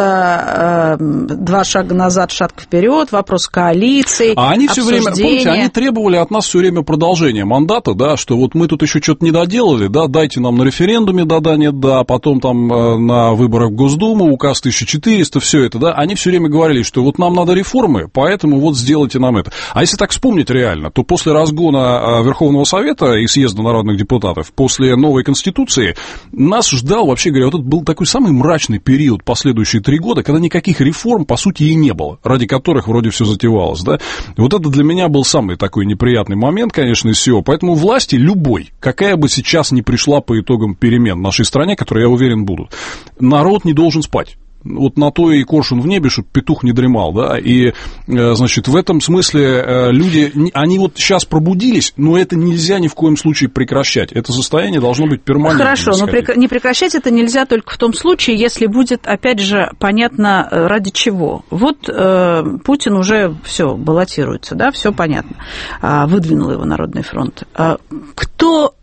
а, два шага назад, шаг вперед, вопрос коалиции, а они все время, помните, они требовали от нас все время продолжения мандата, да, что вот мы тут еще что-то не доделали, да, дайте нам на референдуме да-да, нет-да, потом там на выборах в Госдуму, указ тысяча четыреста, все это, да, они все время говорили, что вот нам надо реформы, поэтому вот сделайте нам это. А если так вспомнить реально, то после разгона Верховного Совета и съезда народных депутатов, после новой Конституции, нас ждал, вообще говоря, вот это был такой самый мрачный период последующие три года, когда никаких реформ, по сути, и не было, ради которых вроде все затевалось, да. Вот это для меня был самый такой неприятный момент, конечно, из всего. Поэтому власти любой, какая бы сейчас ни пришла по итогам перемен в нашей стране, которые, я уверен, будут, народ не должен спать. Вот на то и коршун в небе, чтобы петух не дремал, да, и, значит, в этом смысле люди, они вот сейчас пробудились, но это нельзя ни в коем случае прекращать, это состояние должно быть перманентным. Хорошо, но прек... не прекращать это нельзя только в том случае, если будет, опять же, понятно, ради чего. Вот э, Путин уже все баллотируется, да, все понятно, а, выдвинул его Народный фронт. А, кто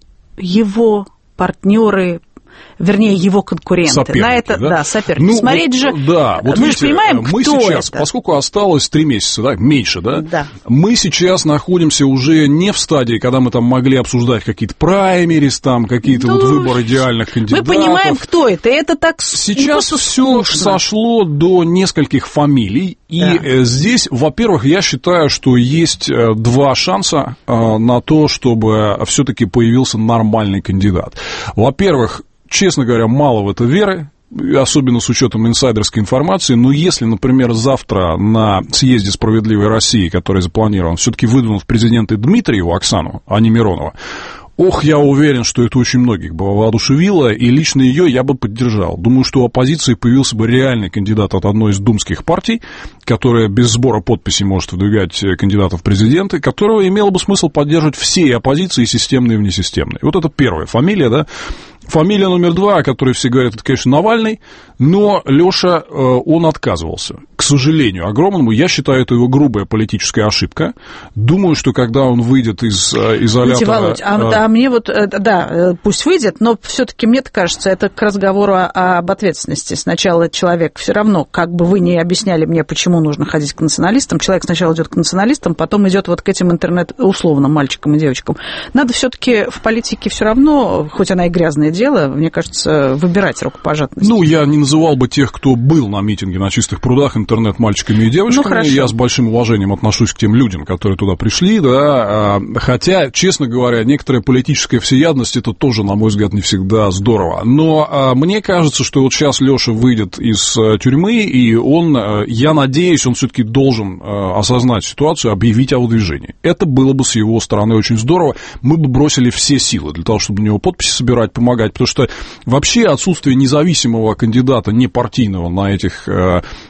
его партнеры, вернее, его конкуренты. Соперники, на это, да? да, соперники. Ну, Смотреть вот, же, да, вот мы видите, же понимаем, мы кто сейчас, это. Поскольку осталось три месяца, да, меньше, да, да, мы сейчас находимся уже не в стадии, когда мы там могли обсуждать какие-то праймерис, там, какие-то ну, вот выборы идеальных кандидатов. Мы понимаем, кто это, это так сейчас все сошло до нескольких фамилий, и да. здесь, во-первых, я считаю, что есть два шанса на то, чтобы все-таки появился нормальный кандидат. Во-первых, честно говоря, мало в это веры, особенно с учетом инсайдерской информации, но если, например, завтра на съезде «Справедливой России», который запланирован, все-таки выдвинут в президенты Дмитриеву Оксану, а не Миронова, ох, я уверен, что это очень многих бы воодушевило, и лично ее я бы поддержал. Думаю, что у оппозиции появился бы реальный кандидат от одной из думских партий, которая без сбора подписей может выдвигать кандидатов в президенты, которого имело бы смысл поддерживать все оппозиции, системные и внесистемные. Вот это первая фамилия, да. Фамилия номер два, о которой все говорят, это, конечно, Навальный, но Леша, он отказывался. К сожалению, огромному, я считаю, это его грубая политическая ошибка. Думаю, что когда он выйдет из изолятора... Володь, а, а мне вот, да, пусть выйдет, но все-таки мне кажется, это к разговору об ответственности. Сначала человек все равно, как бы вы ни объясняли мне, почему нужно ходить к националистам, человек сначала идет к националистам, потом идет вот к этим интернет-условным мальчикам и девочкам. Надо все-таки в политике все равно, хоть она и грязная, дело, мне кажется, выбирать рукопожатность. Ну, я не называл бы тех, кто был на митинге на Чистых прудах, интернет-мальчиками и девочками. Ну, я с большим уважением отношусь к тем людям, которые туда пришли, да, хотя, честно говоря, некоторая политическая всеядность, это тоже, на мой взгляд, не всегда здорово. Но мне кажется, что вот сейчас Леша выйдет из тюрьмы, и он, я надеюсь, он все-таки должен осознать ситуацию, объявить о выдвижении. Это было бы с его стороны очень здорово. Мы бы бросили все силы для того, чтобы у него подписи собирать, помогать, потому что вообще отсутствие независимого кандидата, не партийного на этих э, выборах,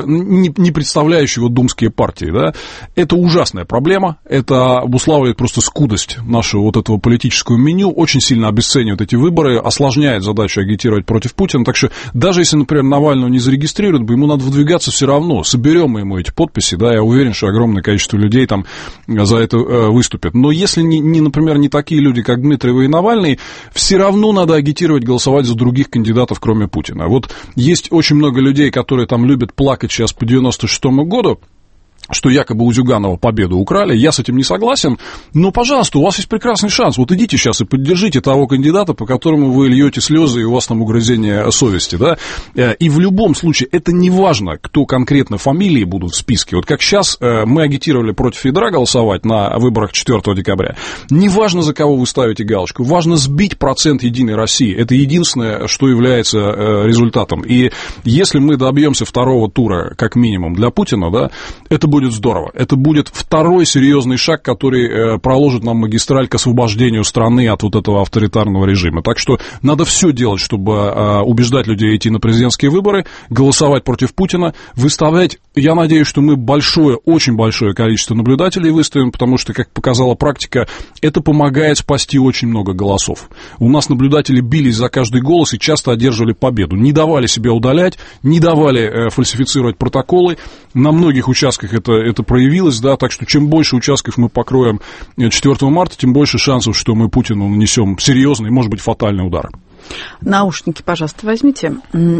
не, не представляющие вот думские партии, да, это ужасная проблема, это обуславливает просто скудость нашего вот этого политического меню, очень сильно обесценивает эти выборы, осложняет задачу агитировать против Путина, так что даже если, например, Навального не зарегистрируют, ему надо выдвигаться все равно, соберем мы ему эти подписи, да, я уверен, что огромное количество людей там за это э, выступят, но если, не, не, например, не такие люди, как Дмитриева и Навальный, все равно надо агитировать, голосовать за других кандидатов, кроме Путина. Вот есть очень много людей, которые там любят плакать сейчас по девяносто шестому году, что якобы у Зюганова победу украли, я с этим не согласен, но, пожалуйста, у вас есть прекрасный шанс, вот идите сейчас и поддержите того кандидата, по которому вы льете слезы, и у вас там угрызение совести, да, и в любом случае, это не важно, кто конкретно фамилии будут в списке, вот как сейчас мы агитировали против ядра голосовать на выборах четвёртого декабря, не важно, за кого вы ставите галочку, важно сбить процент Единой России, это единственное, что является результатом, и если мы добьемся второго тура, как минимум, для Путина, да, это будет здорово. Это будет второй серьезный шаг, который э, проложит нам магистраль к освобождению страны от вот этого авторитарного режима. Так что надо все делать, чтобы э, убеждать людей идти на президентские выборы, голосовать против Путина, выставлять. Я надеюсь, что мы большое, очень большое количество наблюдателей выставим, потому что, как показала практика, это помогает спасти очень много голосов. У нас наблюдатели бились за каждый голос и часто одерживали победу. Не давали себя удалять, не давали э, фальсифицировать протоколы. На многих участках это Это, это проявилось, да, так что чем больше участков мы покроем четвёртого марта, тем больше шансов, что мы Путину нанесем серьезный, может быть, фатальный удар. Наушники, пожалуйста, возьмите.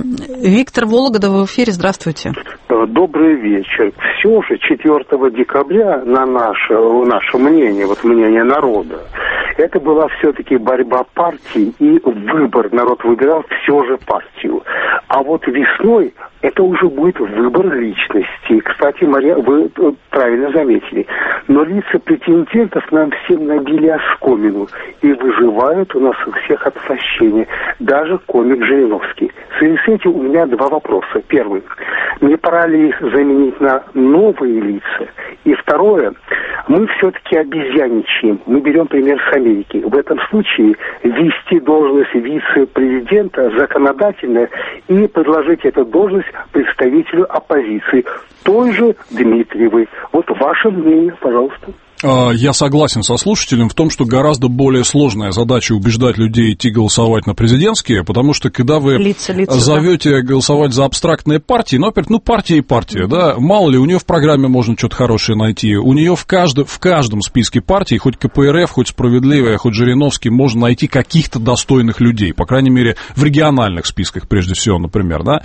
Виктор Вологда в эфире, здравствуйте. Добрый вечер. Все же четвёртого декабря, на наше, наше мнение, вот мнение народа, это была все-таки борьба партий и выбор. Народ выбирал все же партию. А вот весной это уже будет выбор личности. Кстати, Мария, вы правильно заметили. Но лица претендентов нам всем набили оскомину. И выживают у нас у всех отвращение. Даже комик Жириновский. В связи с этим у меня два вопроса. Первый. Не пора ли их заменить на новые лица? И второе. Мы все-таки обезьяничаем. Мы берем пример с Америки. В этом случае ввести должность вице-президента законодательно и предложить эту должность представителю оппозиции, той же Дмитриевой. Вот ваше мнение, пожалуйста. Я согласен со слушателем в том, что гораздо более сложная задача убеждать людей идти голосовать на президентские, потому что когда вы лица, лица, зовете да. голосовать за абстрактные партии, ну, опять, ну, партия и партия, mm-hmm. да, мало ли, у нее в программе можно что-то хорошее найти, у нее в каждом, в каждом списке партий, хоть ка пэ эр эф, хоть Справедливая, хоть Жириновский, можно найти каких-то достойных людей, по крайней мере, в региональных списках, прежде всего, например, да.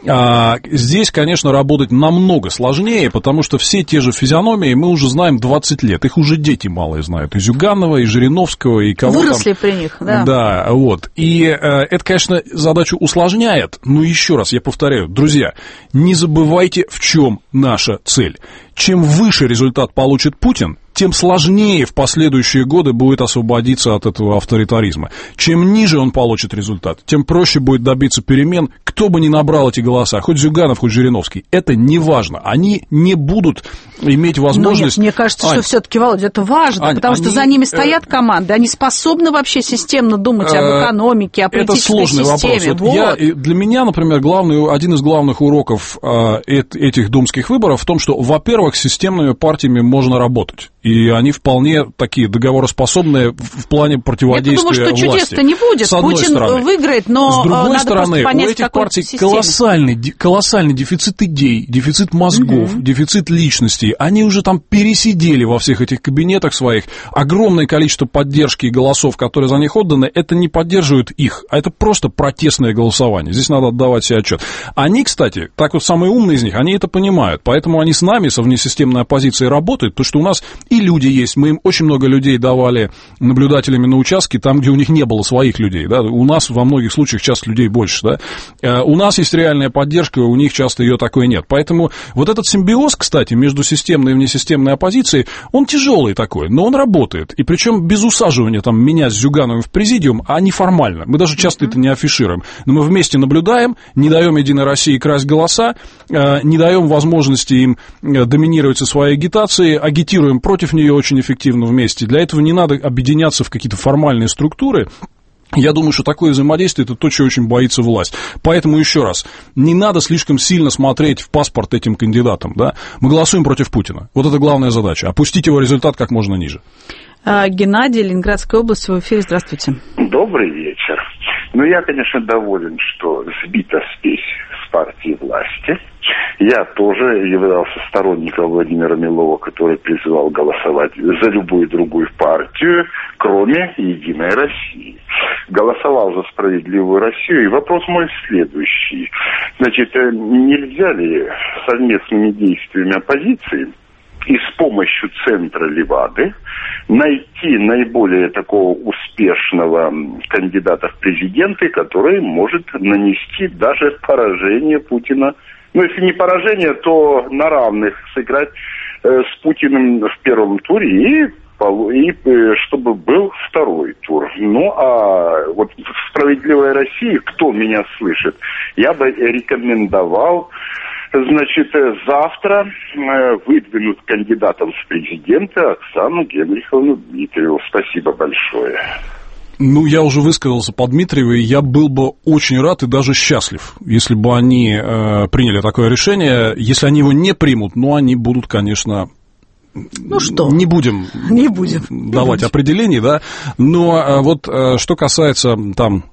А здесь, конечно, работать намного сложнее, потому что все те же физиономии мы уже знаем двадцать лет, их уже дети малые знают, и Зюганова, и Жириновского, и кого там. Выросли при них, да. Да, вот. И э, это, конечно, задачу усложняет, но еще раз я повторяю, друзья, не забывайте, в чем наша цель. Чем выше результат получит Путин, тем сложнее в последующие годы будет освободиться от этого авторитаризма. Чем ниже он получит результат, тем проще будет добиться перемен, кто бы ни набрал эти голоса, хоть Зюганов, хоть Жириновский. Это не важно. Они не будут иметь возможность... Нет, мне кажется, Ань, что все-таки, Володя, это важно, Ань, потому они, что за ними стоят команды, они способны вообще системно думать об экономике, о политической системе. Это сложный вопрос. Вот вот. Я, для меня, например, главный, один из главных уроков э, этих думских выборов в том, что, во-первых, с системными партиями можно работать. И они вполне такие договороспособные в плане противодействия власти. Я думаю, что чудес-то не будет. Путин стороны. выиграет, но с другой надо стороны, понять, у этих партий колоссальный, колоссальный дефицит идей, дефицит мозгов, угу. дефицит личностей. Они уже там пересидели во всех этих кабинетах своих. Огромное количество поддержки и голосов, которые за них отданы, это не поддерживает их, а это просто протестное голосование. Здесь надо отдавать себе отчет. Они, кстати, так вот самые умные из них, они это понимают. Поэтому они с нами, со внесистемной оппозицией, работают, потому что у нас и люди есть. Мы им очень много людей давали наблюдателями на участке, там, где у них не было своих людей. Да? У нас во многих случаях часто людей больше. Да? У нас есть реальная поддержка, у них часто ее такой нет. Поэтому вот этот симбиоз, кстати, между системной и внесистемной оппозицией, он тяжелый такой, но он работает. И причем без усаживания там, меня с Зюгановым в президиум, а неформально. Мы даже часто mm-hmm. это не афишируем. Но мы вместе наблюдаем, не даем Единой России красть голоса, не даем возможности им доминировать со своей агитацией, агитируем против нее очень эффективно вместе. Для этого не надо объединяться в какие-то формальные структуры. Я думаю, что такое взаимодействие – это то, чего очень боится власть. Поэтому еще раз, не надо слишком сильно смотреть в паспорт этим кандидатам. Да? Мы голосуем против Путина. Вот это главная задача. Опустить его результат как можно ниже. Геннадий, Ленинградская область, в эфире. Здравствуйте. Добрый вечер. Ну, я, конечно, доволен, что сбита спесь с партии власти. Я тоже являлся сторонником Владимира Милова, который призывал голосовать за любую другую партию, кроме «Единой России». Голосовал за «Справедливую Россию». И вопрос мой следующий. Значит, нельзя ли совместными действиями оппозиции и с помощью центра Левады найти наиболее такого успешного кандидата в президенты, который может нанести даже поражение Путина. Ну, если не поражение, то на равных сыграть э, с Путиным в первом туре и, и э, чтобы был второй тур. Ну, а вот в «Справедливой России», кто меня слышит, я бы рекомендовал, значит, завтра э, выдвинут кандидатом в президенты Оксану Генриховну Дмитриеву. Спасибо большое. Ну, я уже высказался по Дмитриевой, я был бы очень рад и даже счастлив, если бы они э, приняли такое решение. Если они его не примут, ну, они будут, конечно... Ну что? Не будем, не будем давать не будем. определений, да. Но э, вот э, что касается там...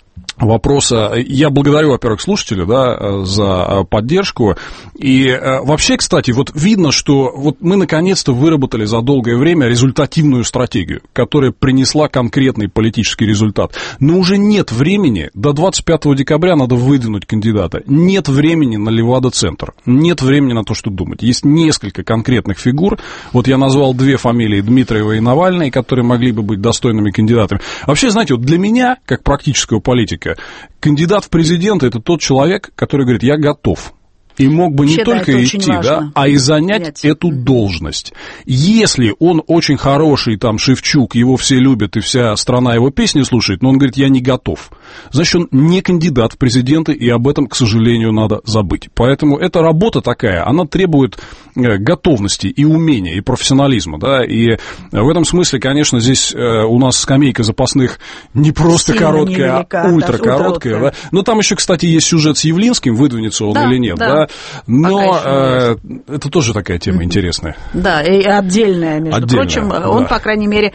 вопроса. Я благодарю, во-первых, слушателя, да, за поддержку. И вообще, кстати, вот видно, что вот мы наконец-то выработали за долгое время результативную стратегию, которая принесла конкретный политический результат. Но уже нет времени, до двадцать пятого декабря надо выдвинуть кандидата. Нет времени на Левада-центр. Нет времени на то, что думать. Есть несколько конкретных фигур. Вот я назвал две фамилии, Дмитриева и Навальный, которые могли бы быть достойными кандидатами. Вообще, знаете, вот для меня, как практического политика, кандидат в президенты – это тот человек, который говорит, я готов. И мог бы Вообще, не только да, идти, да, а и занять Понять. эту должность. Если он очень хороший, там, Шевчук, его все любят, и вся страна его песни слушает, но он говорит, я не готов, значит, он не кандидат в президенты, и об этом, к сожалению, надо забыть. Поэтому эта работа такая, она требует готовности и умения, и профессионализма, да, и в этом смысле, конечно, здесь у нас скамейка запасных не просто сильно короткая, невелика, а ультракороткая, да, да. Но там еще, кстати, есть сюжет с Явлинским, выдвинется он да, или нет, да. да. Но э, есть. это тоже такая тема mm-hmm. интересная. Да, и отдельная, между отдельная, прочим. да. Он, по крайней мере,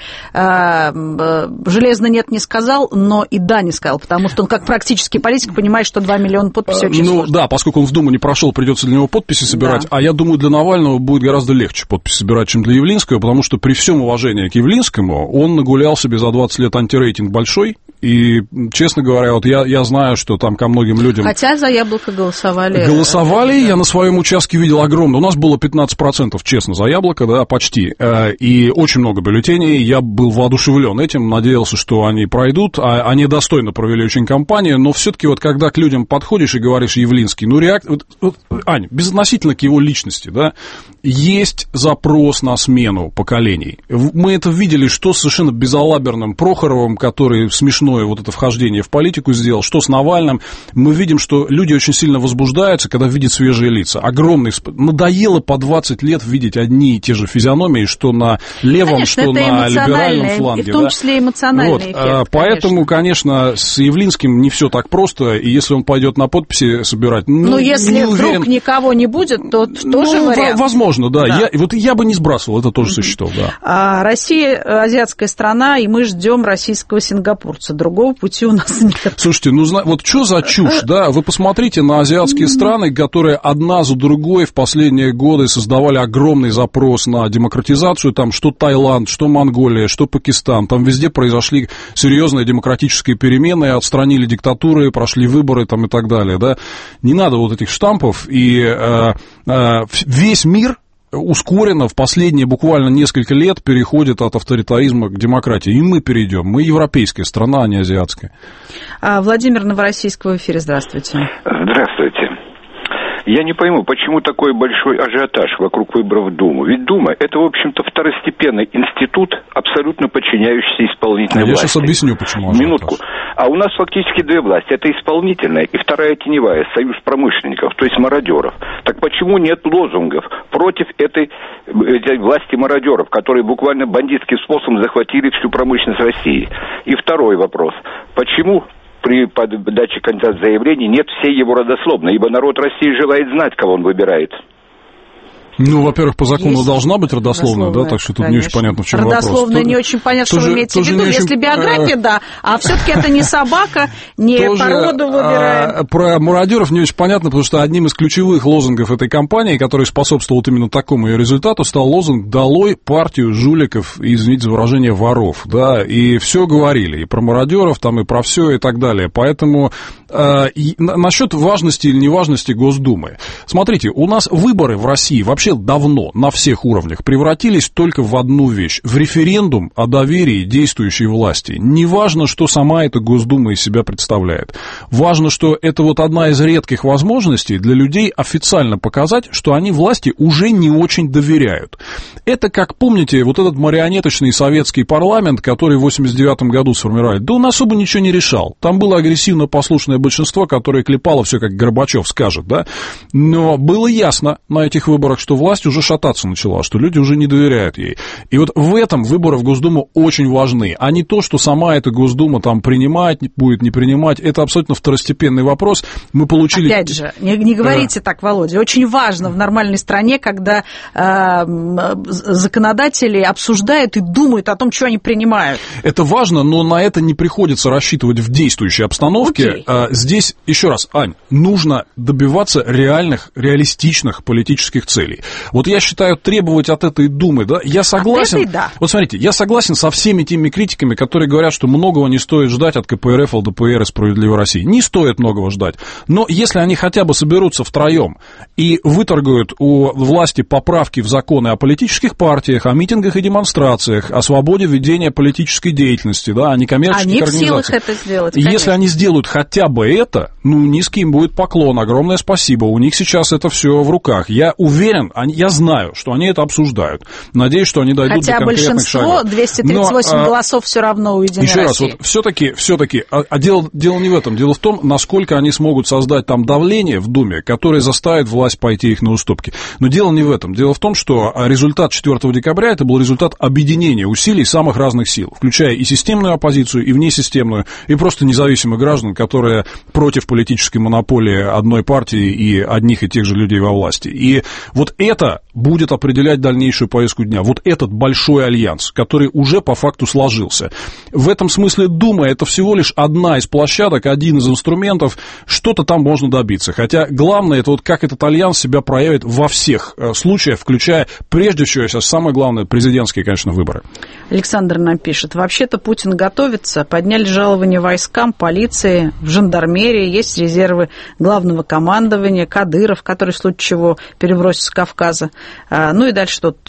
э, железно нет не сказал, но и да не сказал, потому что он, как практический политик, понимает, что два миллиона подписей очень Ну сложно. да, поскольку он в Думу не прошел, придется для него подписи собирать. Да. А я думаю, для Навального будет гораздо легче подписи собирать, чем для Явлинского, потому что при всем уважении к Явлинскому он нагулял себе за двадцать лет антирейтинг большой. И, честно говоря, вот я, я знаю, что там ко многим людям... Хотя за Яблоко голосовали... Голосовали, да. Я на своем участке видел огромное. У нас было пятнадцать процентов, честно, за Яблоко, да, почти. И очень много бюллетеней. Я был воодушевлен этим, надеялся, что они пройдут. Они достойно провели очень кампанию, но все-таки вот когда к людям подходишь и говоришь Явлинский, ну, реак... вот, вот, Ань, безотносительно к его личности, да, есть запрос на смену поколений. Мы это видели, что с совершенно безалаберным Прохоровым, который смешно вот это вхождение в политику сделал, что с Навальным. Мы видим, что люди очень сильно возбуждаются, когда видят свежие лица. Огромный... Надоело по двадцать лет видеть одни и те же физиономии, что на левом, конечно, что на либеральном фланге. И в том да? числе эмоциональный вот. эффект, Поэтому, конечно, с Явлинским не все так просто, и если он пойдет на подписи собирать... Ну, ну если не вдруг уверен... никого не будет, то тоже ну, вариант. Возможно, да. да. Я, вот я бы не сбрасывал, это тоже mm-hmm. со счетов, да. А, Россия азиатская страна, и мы ждем российского сингапурца. Другого пути у нас нет. Слушайте, ну вот что за чушь, да? Вы посмотрите на азиатские страны, которые одна за другой в последние годы создавали огромный запрос на демократизацию. Там что Таиланд, что Монголия, что Пакистан. Там везде произошли серьезные демократические перемены, отстранили диктатуры, прошли выборы там и так далее, да? Не надо вот этих штампов. И э, э, весь мир ускоренно в последние буквально несколько лет переходит от авторитаризма к демократии. И мы перейдем. Мы европейская страна, а не азиатская. А, Владимир Новороссийск в эфире. Здравствуйте. Здравствуйте. Я не пойму, почему такой большой ажиотаж вокруг выборов в Думу. Ведь Дума – это, в общем-то, второстепенный институт, абсолютно подчиняющийся исполнительной а власти. Я сейчас объясню, почему ажиотаж. Минутку. А у нас фактически две власти. Это исполнительная и вторая теневая, союз промышленников, то есть мародеров. Так почему нет лозунгов против этой, этой власти мародеров, которые буквально бандитским способом захватили всю промышленность России? И второй вопрос. Почему при подаче кандидата заявлений нет всей его родословной? Ибо народ России желает знать, кого он выбирает. Ну, во-первых, по закону Есть должна быть родословная, да, так что тут конечно. не очень понятно, в чем вопрос. Родословная не очень понятно, что тоже, вы имеете в виду, очень... если биография, да, а все-таки это не собака, не тоже, породу выбираем. А, про мародеров не очень понятно, потому что одним из ключевых лозунгов этой кампании, который способствовал вот именно такому ее результату, стал лозунг «Долой партию жуликов и, извините за выражение, воров», да, и все говорили, и про мародеров, там, и про все, и так далее, поэтому э, и, насчет важности или неважности Госдумы. Смотрите, у нас выборы в России вообще давно, на всех уровнях, превратились только в одну вещь, в референдум о доверии действующей власти. Не важно, что сама эта Госдума из себя представляет. Важно, что это вот одна из редких возможностей для людей официально показать, что они власти уже не очень доверяют. Это, как помните, вот этот марионеточный советский парламент, который в восемьдесят девятом году сформировали, да он особо ничего не решал. Там было агрессивно-послушное большинство, которое клепало все, как Горбачев скажет, да. Но было ясно на этих выборах, что власть уже шататься начала, что люди уже не доверяют ей. И вот в этом выборы в Госдуму очень важны, а не то, что сама эта Госдума там принимать, будет не принимать, это абсолютно второстепенный вопрос. Мы получили... Опять же, не, не говорите а... так, Володя, очень важно в нормальной стране, когда э, законодатели обсуждают и думают о том, что они принимают. Это важно, но на это не приходится рассчитывать в действующей обстановке. Okay. Здесь, еще раз, Ань, нужно добиваться реальных, реалистичных политических целей. Вот я считаю, требовать от этой Думы, да, я согласен. Этой, да. Вот смотрите, я согласен со всеми теми критиками, которые говорят, что многого не стоит ждать от ка пэ эр эф, эл дэ пэ эр и «Справедливой России». Не стоит многого ждать. Но если они хотя бы соберутся втроем и выторгуют у власти поправки в законы о политических партиях, о митингах и демонстрациях, о свободе ведения политической деятельности, да, о некоммерческих они организациях. Они в силах это сделать, конечно. Если они сделают хотя бы это, ну, низкий им будет поклон, огромное спасибо. У них сейчас это все в руках. Я уверен, они, я знаю, что они это обсуждают. Надеюсь, что они дойдут Хотя до конкретных шагов. Хотя большинство, двести тридцать восемь Но, голосов все равно у Единой Еще России. раз, вот все-таки, все-таки, а, а дело, дело не в этом. Дело в том, насколько они смогут создать там давление в Думе, которое заставит власть пойти их на уступки. Но дело не в этом. Дело в том, что результат четвёртого декабря это был результат объединения усилий самых разных сил, включая и системную оппозицию, и внесистемную, и просто независимых граждан, которые против политической монополии одной партии и одних и тех же людей во власти. И вот это будет определять дальнейшую повестку дня. Вот этот большой альянс, который уже по факту сложился. В этом смысле Дума это всего лишь одна из площадок, один из инструментов, что-то там можно добиться. Хотя главное, это вот как этот альянс себя проявит во всех случаях, включая, прежде всего, сейчас самое главное, президентские, конечно, выборы. Александр нам пишет, вообще-то Путин готовится, подняли жалования войскам, полиции, в жандармерии, есть резервы главного командования, Кадыров, который в случае чего перебросится с Кавказа. Ну и дальше тут...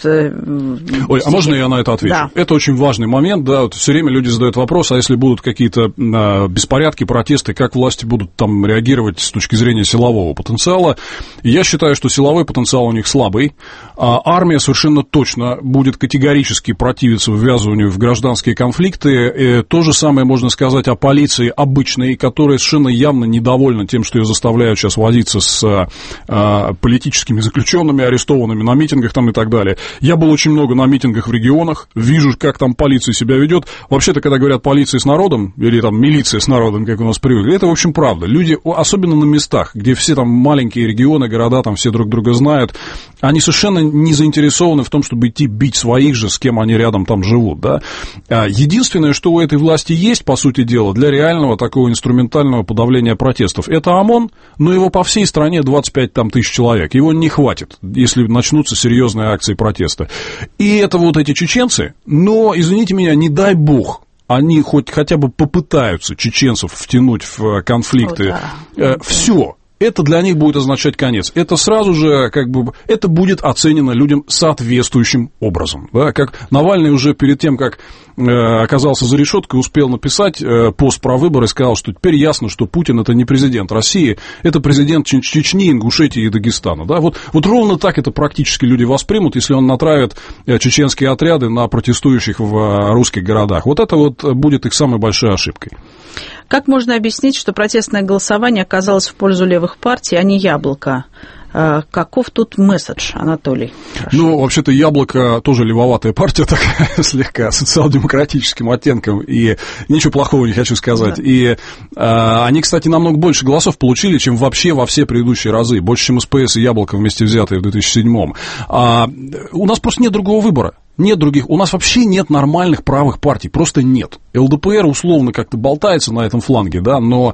Ой, а можно я на это отвечу? Да. Это очень важный момент, да, вот все время люди задают вопрос, а если будут какие-то беспорядки, протесты, как власти будут там реагировать с точки зрения силового потенциала? Я считаю, что силовой потенциал у них слабый, а армия совершенно точно будет категорически противиться ввязыванию в гражданские конфликты. И то же самое можно сказать о полиции обычной, которая совершенно явно недовольна тем, что ее заставляют сейчас возиться с а, политическими заключенными, арестованными на митингах там и так далее. Я был очень много на митингах в регионах, вижу, как там полиция себя ведет. Вообще-то, когда говорят полиция с народом, или там милиция с народом, как у нас привыкли, это, в общем, правда. Люди, особенно на местах, где все там маленькие регионы, города, там все друг друга знают, они совершенно не заинтересованы в том, чтобы идти бить своих же, с кем они рядом там живут, да. Единственное, что у этой власти есть, по сути дела, для реального такого инструментального подавления протестов, это ОМОН, но его по всей стране двадцать пять там, тысяч человек, его не хватит, если начнутся серьезные акции протеста. И это вот эти чеченцы, но, извините меня, не дай бог, они хоть хотя бы попытаются чеченцев втянуть в конфликты, О, да. все. Это для них будет означать конец. Это сразу же, как бы, это будет оценено людям соответствующим образом. Да? Как Навальный уже перед тем, как э, оказался за решеткой, успел написать э, пост про выборы и сказал, что теперь ясно, что Путин это не президент России, это президент Чечни, Ингушетии и Дагестана. Да? Вот, вот ровно так это практически люди воспримут, если он натравит чеченские отряды на протестующих в русских городах. Вот это вот будет их самой большой ошибкой. Как можно объяснить, что протестное голосование оказалось в пользу левых партий, а не «Яблоко»? Каков тут месседж, Анатолий? Прошу. Ну, вообще-то «Яблоко» тоже левоватая партия такая, слегка социал-демократическим оттенком, и ничего плохого не хочу сказать. Да. И а, они, кстати, намного больше голосов получили, чем вообще во все предыдущие разы, больше, чем СПС и «Яблоко» вместе взятые в две тысячи седьмом. А, у нас просто нет другого выбора. Нет других, у нас вообще нет нормальных правых партий, просто нет. ЛДПР условно как-то болтается на этом фланге, да, но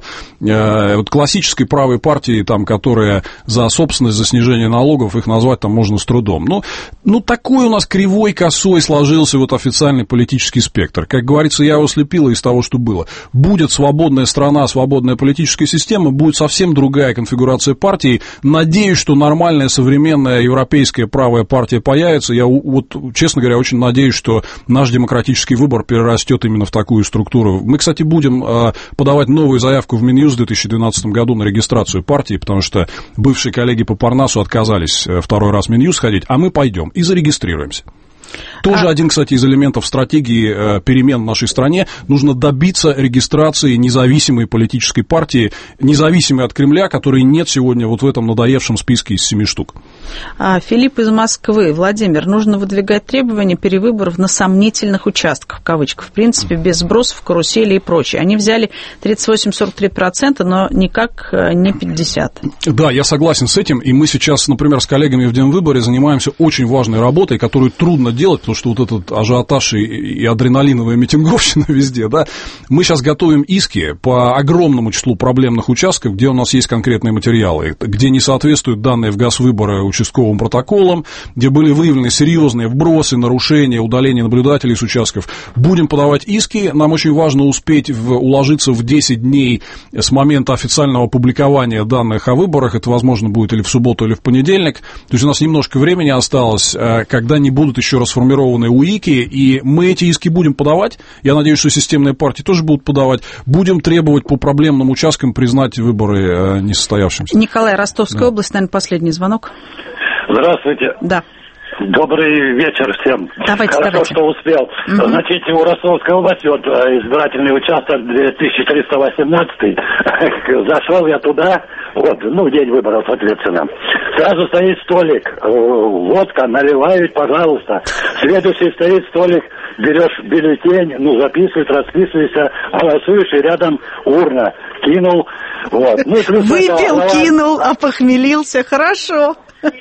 э, вот классической правой партии, там, которая за собственность, за снижение налогов, их назвать там можно с трудом. Ну, ну такой у нас кривой, косой сложился вот официальный политический спектр. Как говорится, я его слепила из того, что было. Будет свободная страна, свободная политическая система, будет совсем другая конфигурация партий. Надеюсь, что нормальная, современная европейская правая партия появится. Я вот, честно говоря, очень надеюсь, что наш демократический выбор перерастет именно в такую структуру. Мы, кстати, будем э, подавать новую заявку в Минюст в две тысячи двенадцатом году на регистрацию партии, потому что бывшие коллеги по Парнасу отказались второй раз в Минюст ходить, а мы пойдем и зарегистрируемся. Тоже а... один, кстати, из элементов стратегии э, перемен в нашей стране. Нужно добиться регистрации независимой политической партии, независимой от Кремля, которой нет сегодня вот в этом надоевшем списке из семи штук. А, Филипп из Москвы. Владимир, нужно выдвигать требования перевыборов на сомнительных участках, в кавычках, в принципе, без сбросов, карусели и прочее. Они взяли тридцать восемь - сорок три процента, но никак не пятьдесят процентов. Да, я согласен с этим, и мы сейчас, например, с коллегами в Демвыборе занимаемся очень важной работой, которую трудно делать, потому что вот этот ажиотаж и, и адреналиновая митинговщина везде, да, мы сейчас готовим иски по огромному числу проблемных участков, где у нас есть конкретные материалы, где не соответствуют данные в Газвыборы участковым протоколам, где были выявлены серьезные вбросы, нарушения, удаление наблюдателей с участков. Будем подавать иски, нам очень важно успеть в, уложиться в десять дней с момента официального публикования данных о выборах, это, возможно, будет или в субботу, или в понедельник, то есть у нас немножко времени осталось, когда не будут еще расформированы УИКи, и мы эти иски будем подавать. Я надеюсь, что системные партии тоже будут подавать. Будем требовать по проблемным участкам признать выборы несостоявшимся. Николай, Ростовская да. область, наверное, последний звонок. Здравствуйте. Да. Добрый вечер всем. Давайте, Хорошо, давайте. что успел. Угу. Значит, у Ростовской области, вот избирательный участок две тысячи триста восемнадцатый, зашел я туда, вот, ну, день выборов, соответственно. Сразу стоит столик, водка, наливают, пожалуйста. Следующий стоит столик, берешь бюллетень, ну, записываешь, расписываешься, голосуешь, и рядом урна. Кинул, вот. Ну, выпил, это, кинул, опохмелился, хорошо.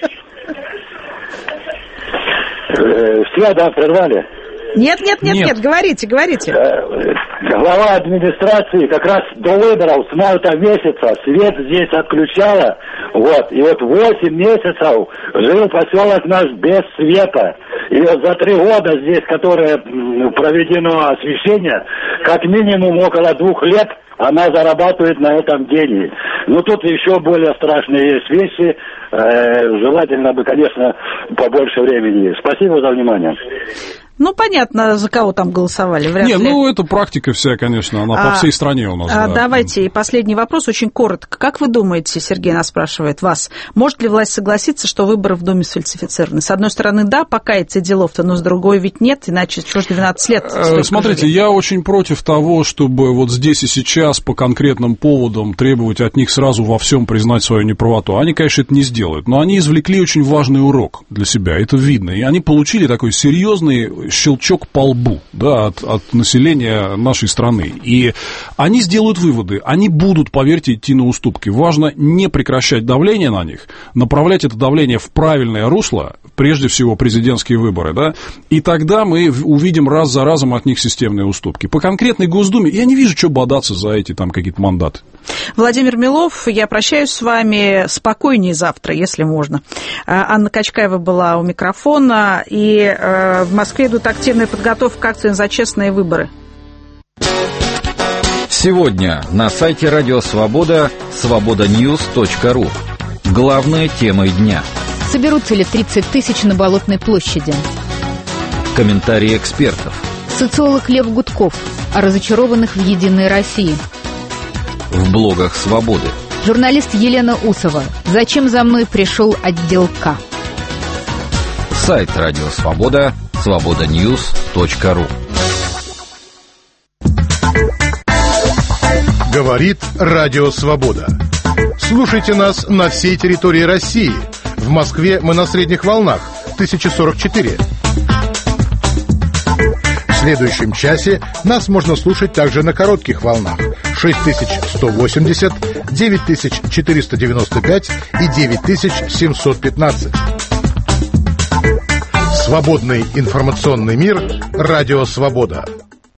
Все, да, прервали? Нет, нет, нет, нет, нет, говорите, говорите. Глава администрации как раз до выборов с марта месяца свет здесь отключала, вот, и вот восемь месяцев жил поселок наш без света. И вот за три года здесь, которое проведено освещение, как минимум около двух лет она зарабатывает на этом деньги. Но тут еще более страшные есть вещи. Э, желательно бы, конечно, побольше времени. Спасибо за внимание. Ну, понятно, за кого там голосовали. Вряд Не, ли. ну, это практика вся, конечно, она а, по всей стране у нас. А, да. Давайте, последний вопрос, очень коротко. Как вы думаете, Сергей нас спрашивает, вас, может ли власть согласиться, что выборы в Доме сфальсифицированы? С одной стороны, да, покаяться делов-то, но с другой ведь нет, иначе чего ж двенадцать лет. Смотрите, жили? Я очень против того, чтобы вот здесь и сейчас по конкретным поводам требовать от них сразу во всем признать свою неправоту. Они, конечно, это не сделают, но они извлекли очень важный урок для себя, это видно. И они получили такой серьезный щелчок по лбу, да, от, от населения нашей страны. И они сделают выводы, они будут, поверьте, идти на уступки. Важно не прекращать давление на них, направлять это давление в правильное русло, прежде всего президентские выборы, да, и тогда мы увидим раз за разом от них системные уступки. По конкретной Госдуме я не вижу, что бодаться за эти там какие-то мандаты. Владимир Милов, я прощаюсь с вами, спокойнее завтра, если можно. Анна Качкаева была у микрофона, и в Москве идут активная подготовка к акции «За честные выборы». Сегодня на сайте Радио Свобода свобода ньюс точка ру. Главные темы дня. Соберутся ли тридцать тысяч на Болотной площади? Комментарии экспертов. Социолог Лев Гудков о разочарованных в «Единой России». В блогах «Свободы». Журналист Елена Усова. Зачем за мной пришел отдел К? Сайт Радио Свобода свобода ньюс точка ру. Говорит Радио Свобода. Слушайте нас на всей территории России. В Москве мы на средних волнах тысяча сорок четыре. В следующем часе нас можно слушать также на коротких волнах шесть тысяч сто восемьдесят, девять тысяч четыреста девяносто пять и девять тысяч семьсот пятнадцать. Свободный информационный мир. Радио Свобода.